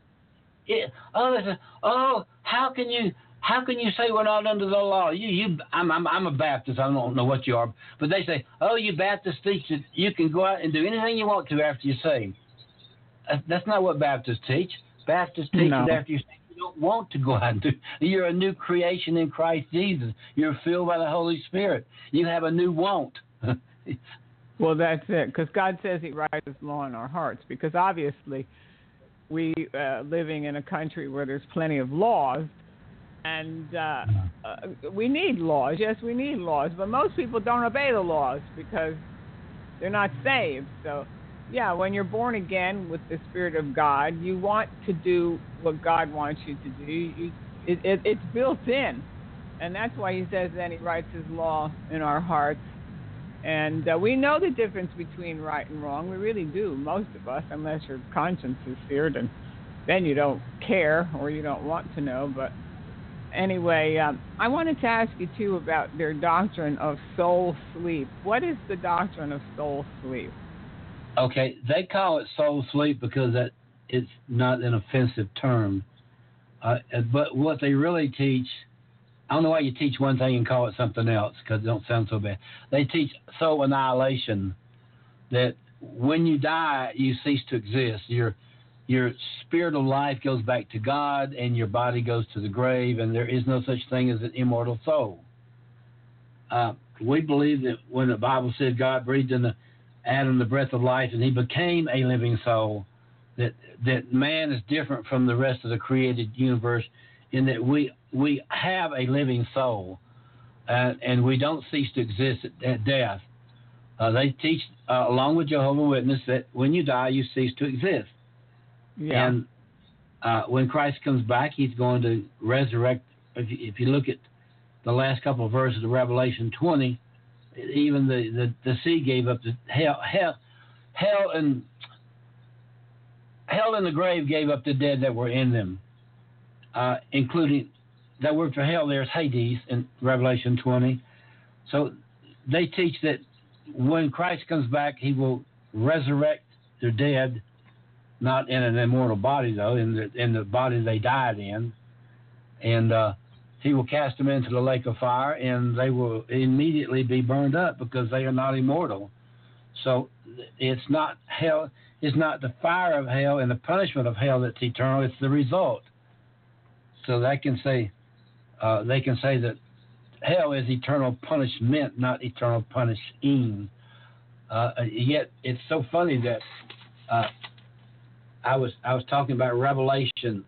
not. How can you say we're not under the law? I'm a Baptist. I don't know what you are, but they say, you Baptists teach that you can go out and do anything you want to after you're saved. That's not what Baptists teach. Baptists teach that after you're saved, you don't want to go out and do. You're a new creation in Christ Jesus. You're filled by the Holy Spirit. You have a new want. Well, that's it, because God says He writes His law in our hearts, because obviously we living in a country where there's plenty of laws, and we need laws. Yes, we need laws, but most people don't obey the laws because they're not saved. So, when you're born again with the Spirit of God, you want to do what God wants you to do. It's built in, and that's why He says then He writes His law in our hearts. And we know the difference between right and wrong. We really do, most of us, unless your conscience is seared, and then you don't care or you don't want to know. But anyway, I wanted to ask you, too, about their doctrine of soul sleep. What is the doctrine of soul sleep? Okay, they call it soul sleep because that it's not an offensive term. But what they really teach, I don't know why you teach one thing and call it something else because it don't sound so bad. They teach soul annihilation, that when you die, you cease to exist. Your spirit of life goes back to God and your body goes to the grave, and there is no such thing as an immortal soul. We believe that when the Bible said God breathed into Adam the breath of life and he became a living soul, that man is different from the rest of the created universe in that we have a living soul, and we don't cease to exist at death. They teach, along with Jehovah's Witness, that when you die, you cease to exist. Yeah. And when Christ comes back, He's going to resurrect. If you look at the last couple of verses of Revelation 20, even the sea gave up the hell and the grave gave up the dead that were in them. Including that word for hell, there's Hades in Revelation 20. So they teach that when Christ comes back, He will resurrect the dead, not in an immortal body though, in the body they died in, and He will cast them into the lake of fire, and they will immediately be burned up because they are not immortal. So it's not hell. It's not the fire of hell and the punishment of hell that's eternal. It's the result. So they can say that hell is eternal punishment, not eternal punishing. Yet it's so funny that I was talking about Revelation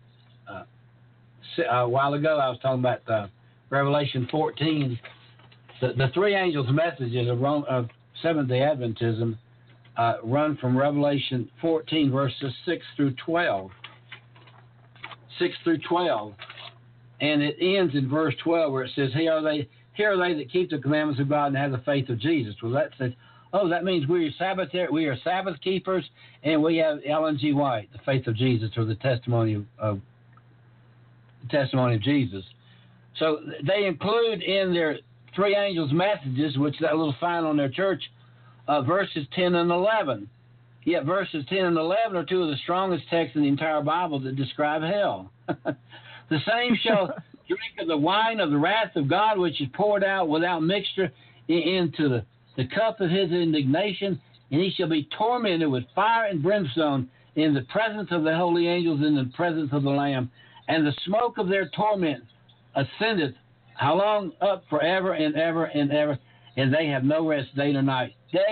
a while ago. I was talking about Revelation 14. The three angels' messages of Seventh-day Adventism run from Revelation 14 verses 6 through 12. 6 through 12, and it ends in verse 12 where it says, Here are they that keep the commandments of God and have the faith of Jesus. Well, that says, that means we are Sabbath keepers, and we have Ellen G. White, the faith of Jesus, or the testimony of Jesus. So they include in their three angels' messages, which that little sign on their church, verses 10 and 11. Yet verses 10 and 11 are two of the strongest texts in the entire Bible that describe hell. The same shall drink of the wine of the wrath of God, which is poured out without mixture into the cup of his indignation, and he shall be tormented with fire and brimstone in the presence of the holy angels, in the presence of the Lamb. And the smoke of their torment ascendeth, how long? Up forever and ever and ever, and they have no rest day nor night,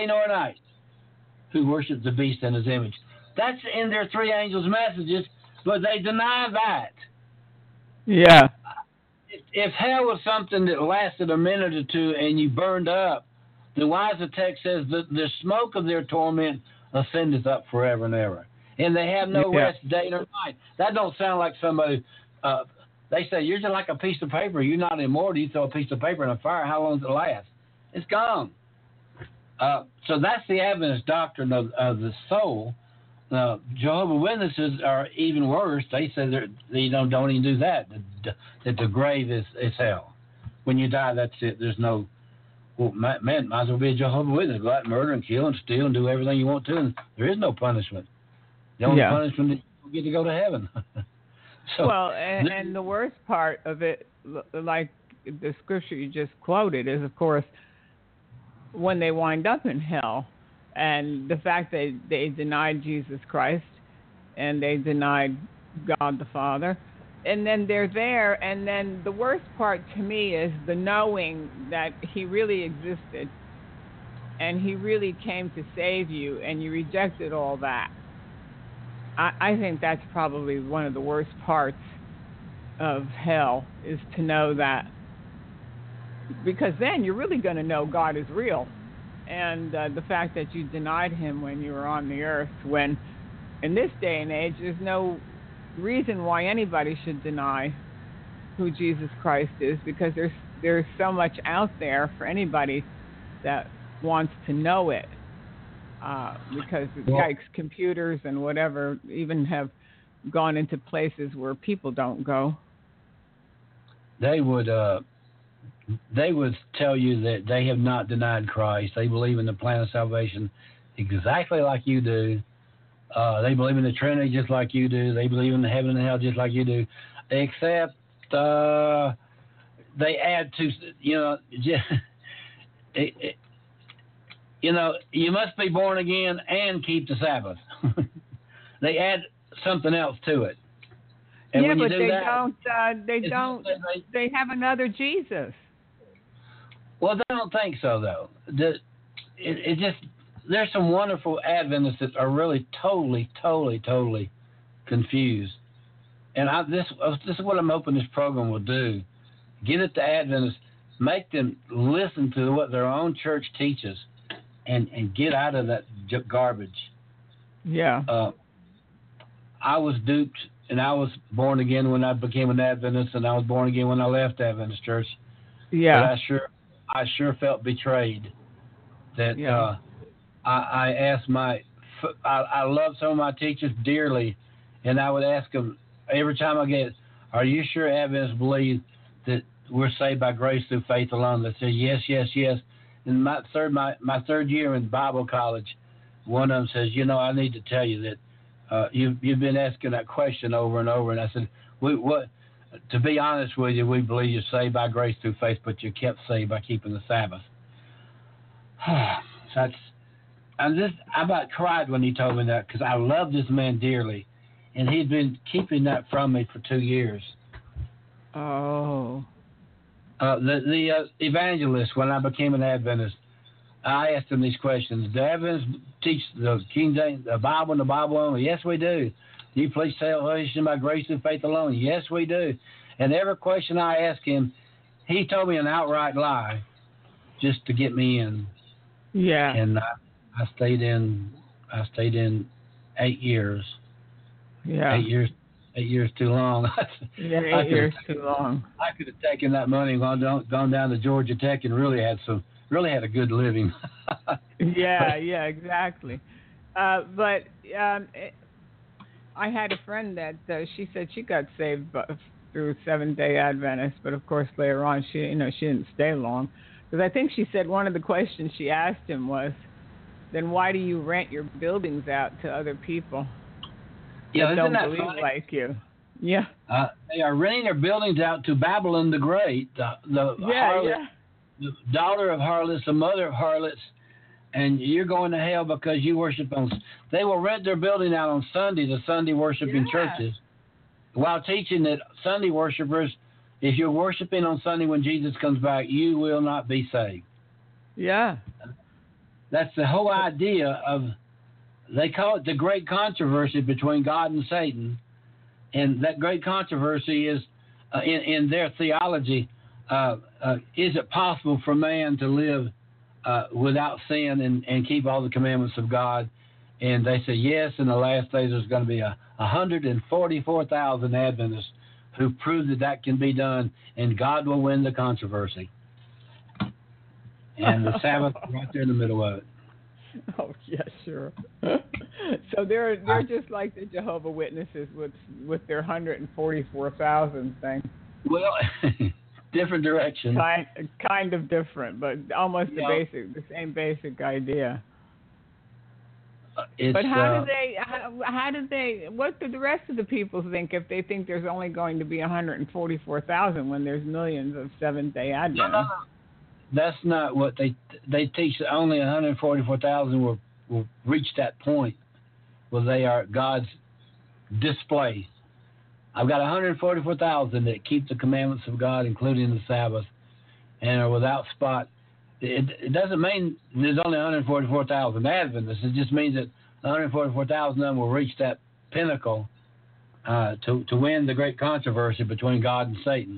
who worship the beast and his image. That's in their three angels' messages, but they deny that. Yeah. If hell was something that lasted a minute or two and you burned up, then why does the text says the smoke of their torment ascendeth up forever and ever, and they have no rest day nor night? That don't sound like somebody. They say you're just like a piece of paper. You're not immortal. You throw a piece of paper in a fire. How long does it last? It's gone. So that's the Adventist doctrine of the soul. Jehovah's Witnesses are even worse. They say don't even do that. That the grave is hell. When you die, that's it. There's no. Well, man, might as well be a Jehovah's Witness. Go out and murder and kill and steal and do everything you want to, and there is no punishment. The only punishment is you get to go to heaven. So, well, and the worst part of it, like the scripture you just quoted, is, of course, when they wind up in hell, and the fact that they denied Jesus Christ and they denied God the Father, and then they're there, and then the worst part to me is the knowing that he really existed and he really came to save you, and you rejected all that. I think that's probably one of the worst parts of hell, is to know that, because then you're really going to know God is real. And the fact that you denied him when you were on the earth, when in this day and age there's no reason why anybody should deny who Jesus Christ is, because there's so much out there for anybody that wants to know it. Because computers and whatever even have gone into places where people don't go. They would tell you that they have not denied Christ. They believe in the plan of salvation exactly like you do. They believe in the Trinity just like you do. They believe in the heaven and hell just like you do, except they add to, you must be born again and keep the Sabbath. They add something else to it. And when but you do they have another Jesus. Well, they don't think so, though. It just, there's some wonderful Adventists that are really totally confused. And this is what I'm hoping this program will do. Get it to Adventists, make them listen to what their own church teaches, and get out of that garbage. Yeah. I was duped, and I was born again when I became an Adventist, and I was born again when I left Adventist Church. Yeah. But I sure felt betrayed. That I asked I love some of my teachers dearly, and I would ask them every time I get, "Are you sure Adventists believe that we're saved by grace through faith alone?" They say yes, yes, yes. In my third year in Bible college, one of them says, "I need to tell you that you've been asking that question over and over." And I said, to be honest with you, we believe you're saved by grace through faith, but you're kept saved by keeping the Sabbath. I about cried when he told me that, because I love this man dearly, and he'd been keeping that from me for 2 years. Oh. The evangelist, when I became an Adventist, I asked him these questions. Do Adventists teach the King James, the Bible and the Bible only? Yes, we do. Do you preach salvation by grace through faith alone? Yes, we do. And every question I asked him, he told me an outright lie just to get me in. Yeah. And I stayed in 8 years. Yeah. 8 years too long. 8 years too long. I could have taken that money and gone down to Georgia Tech and really had a good living. Yeah, exactly. But I had a friend that she said she got saved through Seventh-day Adventist, but of course later on she didn't stay long, because I think she said one of the questions she asked him was, "Then why do you rent your buildings out to other people?" Yeah, don't isn't that believe funny? Like you. Yeah. They are renting their buildings out to Babylon the Great, the harlot, the daughter of harlots, the mother of harlots, and you're going to hell because you worship on. They will rent their building out on Sunday, the Sunday worshiping churches, while teaching that Sunday worshipers, if you're worshiping on Sunday when Jesus comes back, you will not be saved. Yeah. That's the whole idea of, they call it the great controversy between God and Satan. And that great controversy is, in their theology, is it possible for man to live without sin and keep all the commandments of God? And they say yes, in the last days there's going to be 144,000 Adventists who prove that can be done, and God will win the controversy. And the Sabbath right there in the middle of it. Oh, yeah, sure. So they're just like the Jehovah's Witnesses with their 144,000 thing. Well, different direction. Kind of different, but almost the same basic idea. But how do they? What do the rest of the people think if they think there's only going to be 144,000 when there's millions of Seventh-day Adventists? No. That's not what they teach. That only 144,000 will reach that point where they are God's display. I've got 144,000 that keep the commandments of God, including the Sabbath, and are without spot. It doesn't mean there's only 144,000 Adventists. It just means that 144,000 of them will reach that pinnacle to win the great controversy between God and Satan.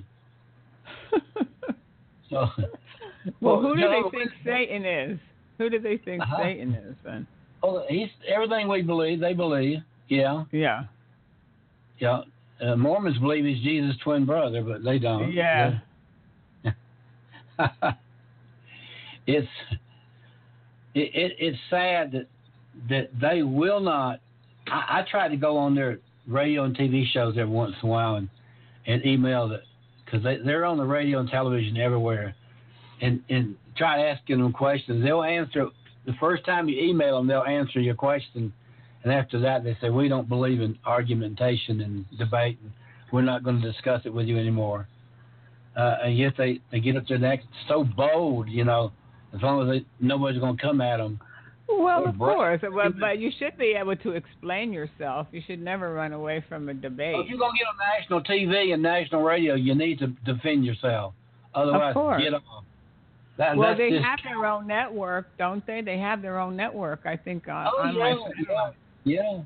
So. Well, who do they think Satan is? Who do they think Satan is then? Oh, he's everything we believe. They believe. Yeah. Yeah. Yeah. Mormons believe he's Jesus' twin brother, but they don't. Yeah. It's sad that they will not. I try to go on their radio and TV shows every once in a while and email it, because they're on the radio and television everywhere. And try asking them questions. They'll answer. The first time you email them, they'll answer your question. And after that, they say, we don't believe in argumentation and debate, and we're not going to discuss it with you anymore. And yet they get up there next, so bold, as long as nobody's going to come at them. Well, of course. But you should be able to explain yourself. You should never run away from a debate. Well, if you're going to get on national TV and national radio, you need to defend yourself. Otherwise, get off. Well, they have their own network, don't they? They have their own network, I think. Yeah.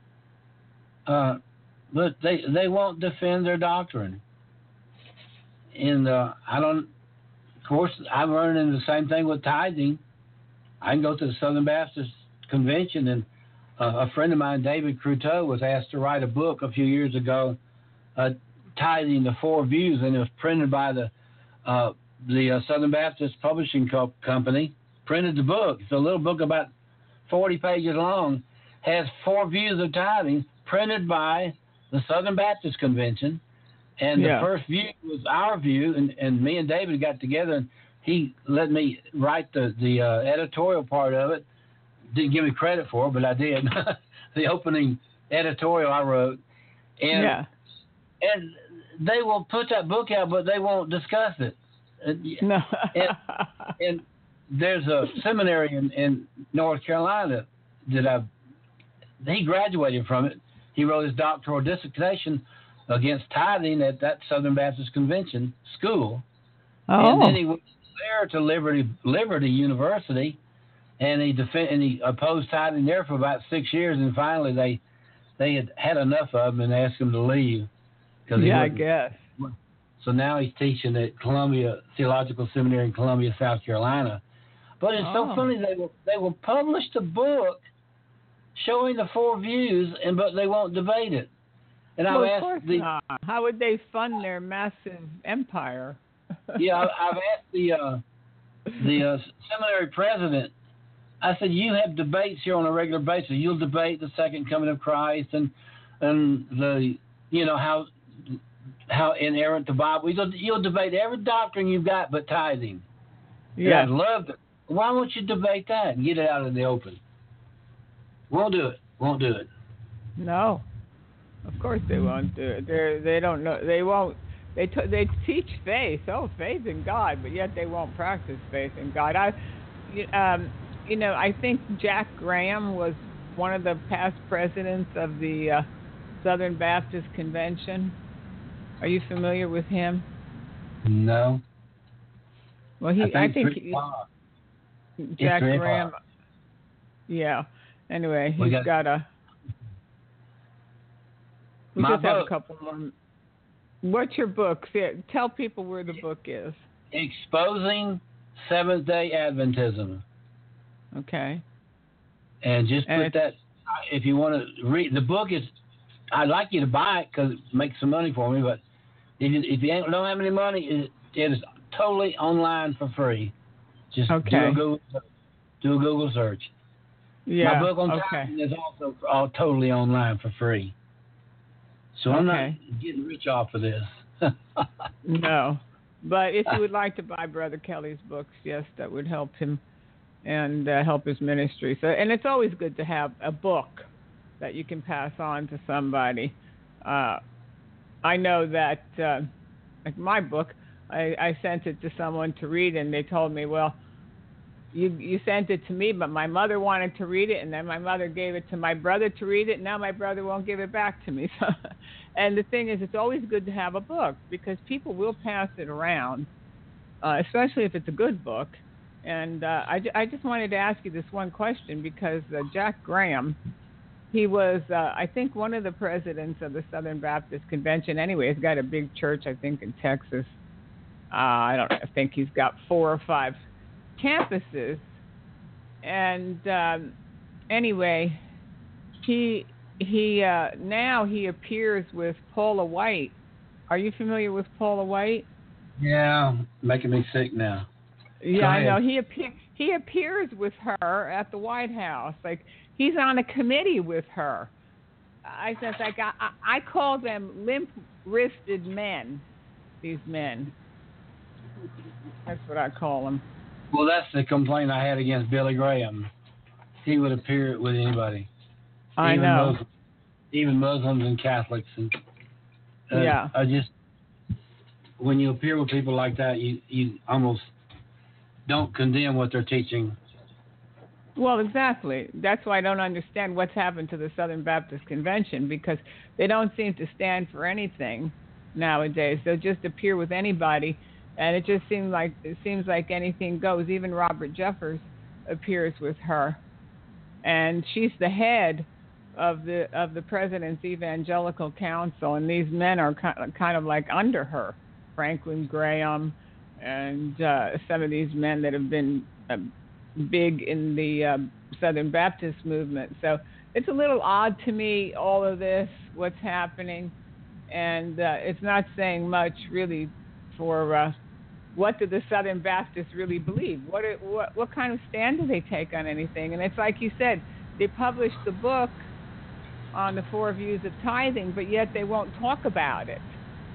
But they won't defend their doctrine, and Of course, I'm learning the same thing with tithing. I can go to the Southern Baptist Convention, and a friend of mine, David Cruteau, was asked to write a book a few years ago, tithing the four views, and it was printed by the Southern Baptist Publishing Company. Printed the book. It's a little book about 40 pages long, has four views of tithing, printed by the Southern Baptist Convention. And the first view was our view, and me and David got together, and he let me write the editorial part of it. Didn't give me credit for it, but I did. The opening editorial I wrote. And they will put that book out, but they won't discuss it. No. and there's a seminary in North Carolina that he graduated from it. He wrote his doctoral dissertation against tithing at that Southern Baptist Convention school. Oh. And then he went there to Liberty University, and he opposed tithing there for about 6 years, and finally they had enough of him and asked him to leave. I guess. So now he's teaching at Columbia Theological Seminary in Columbia, South Carolina. But it's so funny, they will publish the book showing the four views, but they won't debate it. And I've asked how would they fund their massive empire? I've asked the seminary president. I said, you have debates here on a regular basis. You'll debate the second coming of Christ and the how inerrant the Bible. You'll debate every doctrine you've got but tithing. Yeah, I'd love it. Why won't you debate that and get it out in the open? Won't do it. No, of course they won't do it. They don't know. They won't. They teach faith. Oh, faith in God, but yet they won't practice faith in God. I think Jack Graham was one of the past presidents of the Southern Baptist Convention. Are you familiar with him? No. Well, I think Jack Graham. Yeah. Anyway, he's got a. We just have a couple more. What's your book? Tell people where the book is. Exposing Seventh-day Adventism. Okay. And just put that, if you want to read, the book is, I'd like you to buy it because it makes some money for me, but if you don't have any money, it is totally online for free. Just do a Google search. Yeah. My book on tithing is also all totally online for free. So I'm not getting rich off of this. No. But if you would like to buy Brother Kelly's books, yes, that would help him and help his ministry. So, and it's always good to have a book that you can pass on to somebody. I know that, like my book, I sent it to someone to read, and they told me, well, you sent it to me, but my mother wanted to read it, and then my mother gave it to my brother to read it, and now my brother won't give it back to me. So, and the thing is, it's always good to have a book because people will pass it around, especially if it's a good book. And I just wanted to ask you this one question because Jack Graham, he was, I think, one of the presidents of the Southern Baptist Convention. Anyway, he's got a big church, I think, in Texas. I think he's got 4 or 5 campuses. And anyway, he now he appears with Paula White. Are you familiar with Paula White? Yeah, making me sick now. Yeah, I know. He appears with her at the White House. Like he's on a committee with her. I call them limp-wristed men. These men. That's what I call them. Well, that's the complaint I had against Billy Graham. He would appear with anybody. I know. Even Muslims and Catholics. And yeah. When you appear with people like that, you almost don't condemn what they're teaching. Well, exactly. That's why I don't understand what's happened to the Southern Baptist Convention because they don't seem to stand for anything nowadays. They'll just appear with anybody, and it just seems like anything goes. Even Robert Jeffers appears with her, and she's the head of the President's Evangelical Council, and these men are kind of like under her. Franklin Graham and some of these men that have been big in the Southern Baptist movement. So it's a little odd to me, all of this, what's happening, and it's not saying much really for what do the Southern Baptists really believe? What kind of stand do they take on anything? And it's like you said, they published the book on the 4 views of tithing, but yet they won't talk about it.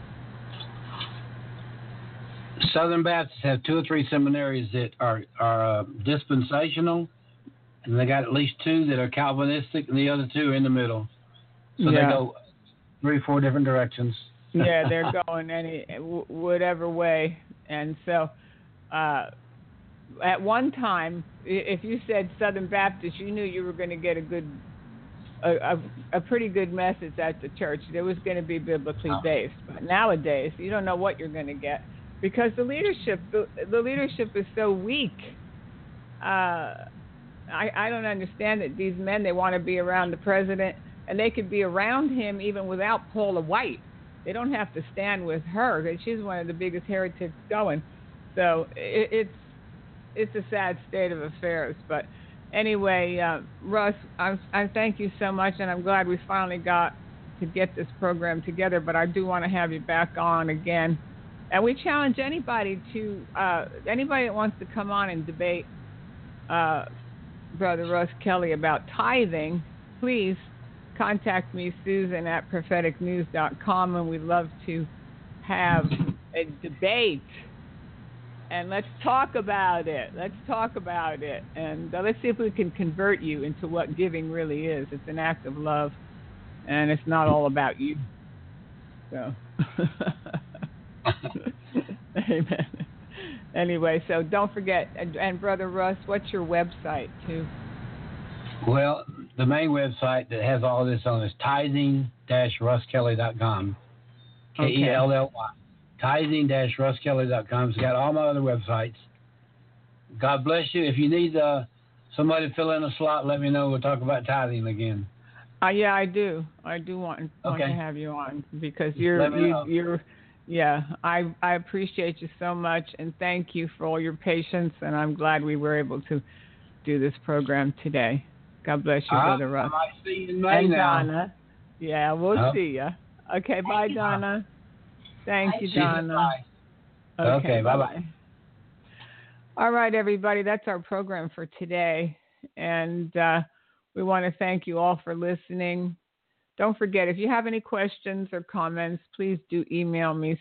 Southern Baptists have 2 or 3 seminaries that are dispensational, and they got at least 2 that are Calvinistic, and the other 2 are in the middle. So they go 3 or 4 different directions. Yeah, they're going whatever way. And so at one time, if you said Southern Baptist, you knew you were going to get a pretty good message at the church. It was going to be biblically based. But nowadays, you don't know what you're going to get. Because the leadership is so weak. I don't understand that these men, they want to be around the president, and they could be around him even without Paula White. They don't have to stand with her because she's one of the biggest heretics going. So it's a sad state of affairs. But anyway, Russ, I thank you so much, and I'm glad we finally got to get this program together. But I do want to have you back on again. And we challenge anybody that wants to come on and debate Brother Russ Kelly about tithing, please contact me, Susan, at propheticnews.com, and we'd love to have a debate. And let's talk about it. And let's see if we can convert you into what giving really is. It's an act of love. and it's not all about you. So, amen. Anyway, so don't forget, and Brother Russ, what's your website too? Well, the main website that has all this on is tithing-russkelly.com. Kelly. Tithing-russkelly.com. It's got all my other websites. God bless you. If you need somebody to fill in a slot, let me know. We'll talk about tithing again. Yeah, I do. I do want to have you on because you're. Yeah, I appreciate you so much, and thank you for all your patience. And I'm glad we were able to do this program today. God bless you, Brother Russ. I might see you in May now. Donna. Yeah, we'll see you. Okay, bye, Donna. Thank you, Donna. Okay, bye-bye. All right, everybody, that's our program for today. And we want to thank you all for listening. Don't forget, if you have any questions or comments, please do email me,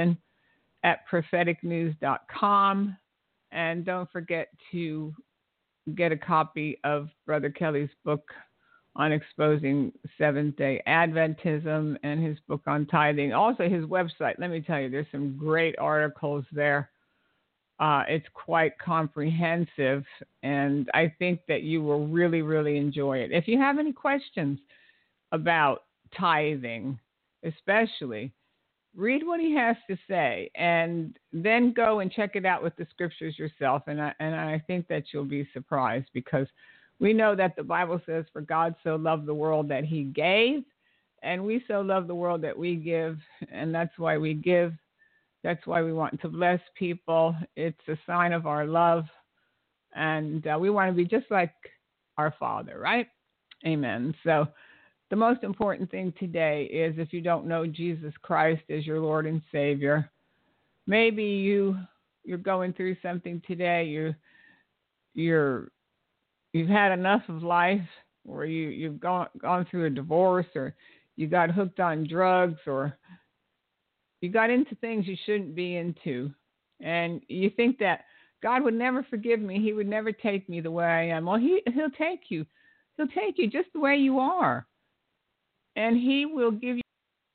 Susan@propheticnews.com. And don't forget to get a copy of Brother Kelly's book on exposing Seventh-day Adventism and his book on tithing. Also, his website. Let me tell you, there's some great articles there. It's quite comprehensive, and I think that you will really, really enjoy it. If you have any questions about tithing, especially, read what he has to say, and then go and check it out with the scriptures yourself. And I think that you'll be surprised, because we know that the Bible says, "For God so loved the world that he gave," and we so love the world that we give, and that's why we give. That's why we want to bless people. It's a sign of our love, and we want to be just like our Father, right? Amen. So the most important thing today is, if you don't know Jesus Christ as your Lord and Savior, maybe you're going through something today. You've had enough of life, or you've gone through a divorce, or you got hooked on drugs, or you got into things you shouldn't be into, and you think that God would never forgive me. He would never take me the way I am. Well, he'll take you. He'll take you just the way you are, and he will give you.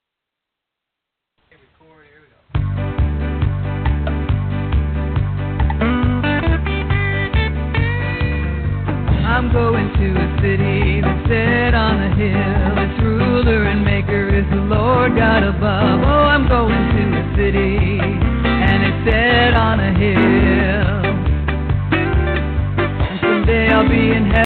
I'm going to a city that's set on a hill. Its ruler and maker is the Lord God above. Oh, I'm going to a city, and it's set on a hill. And someday I'll be in heaven.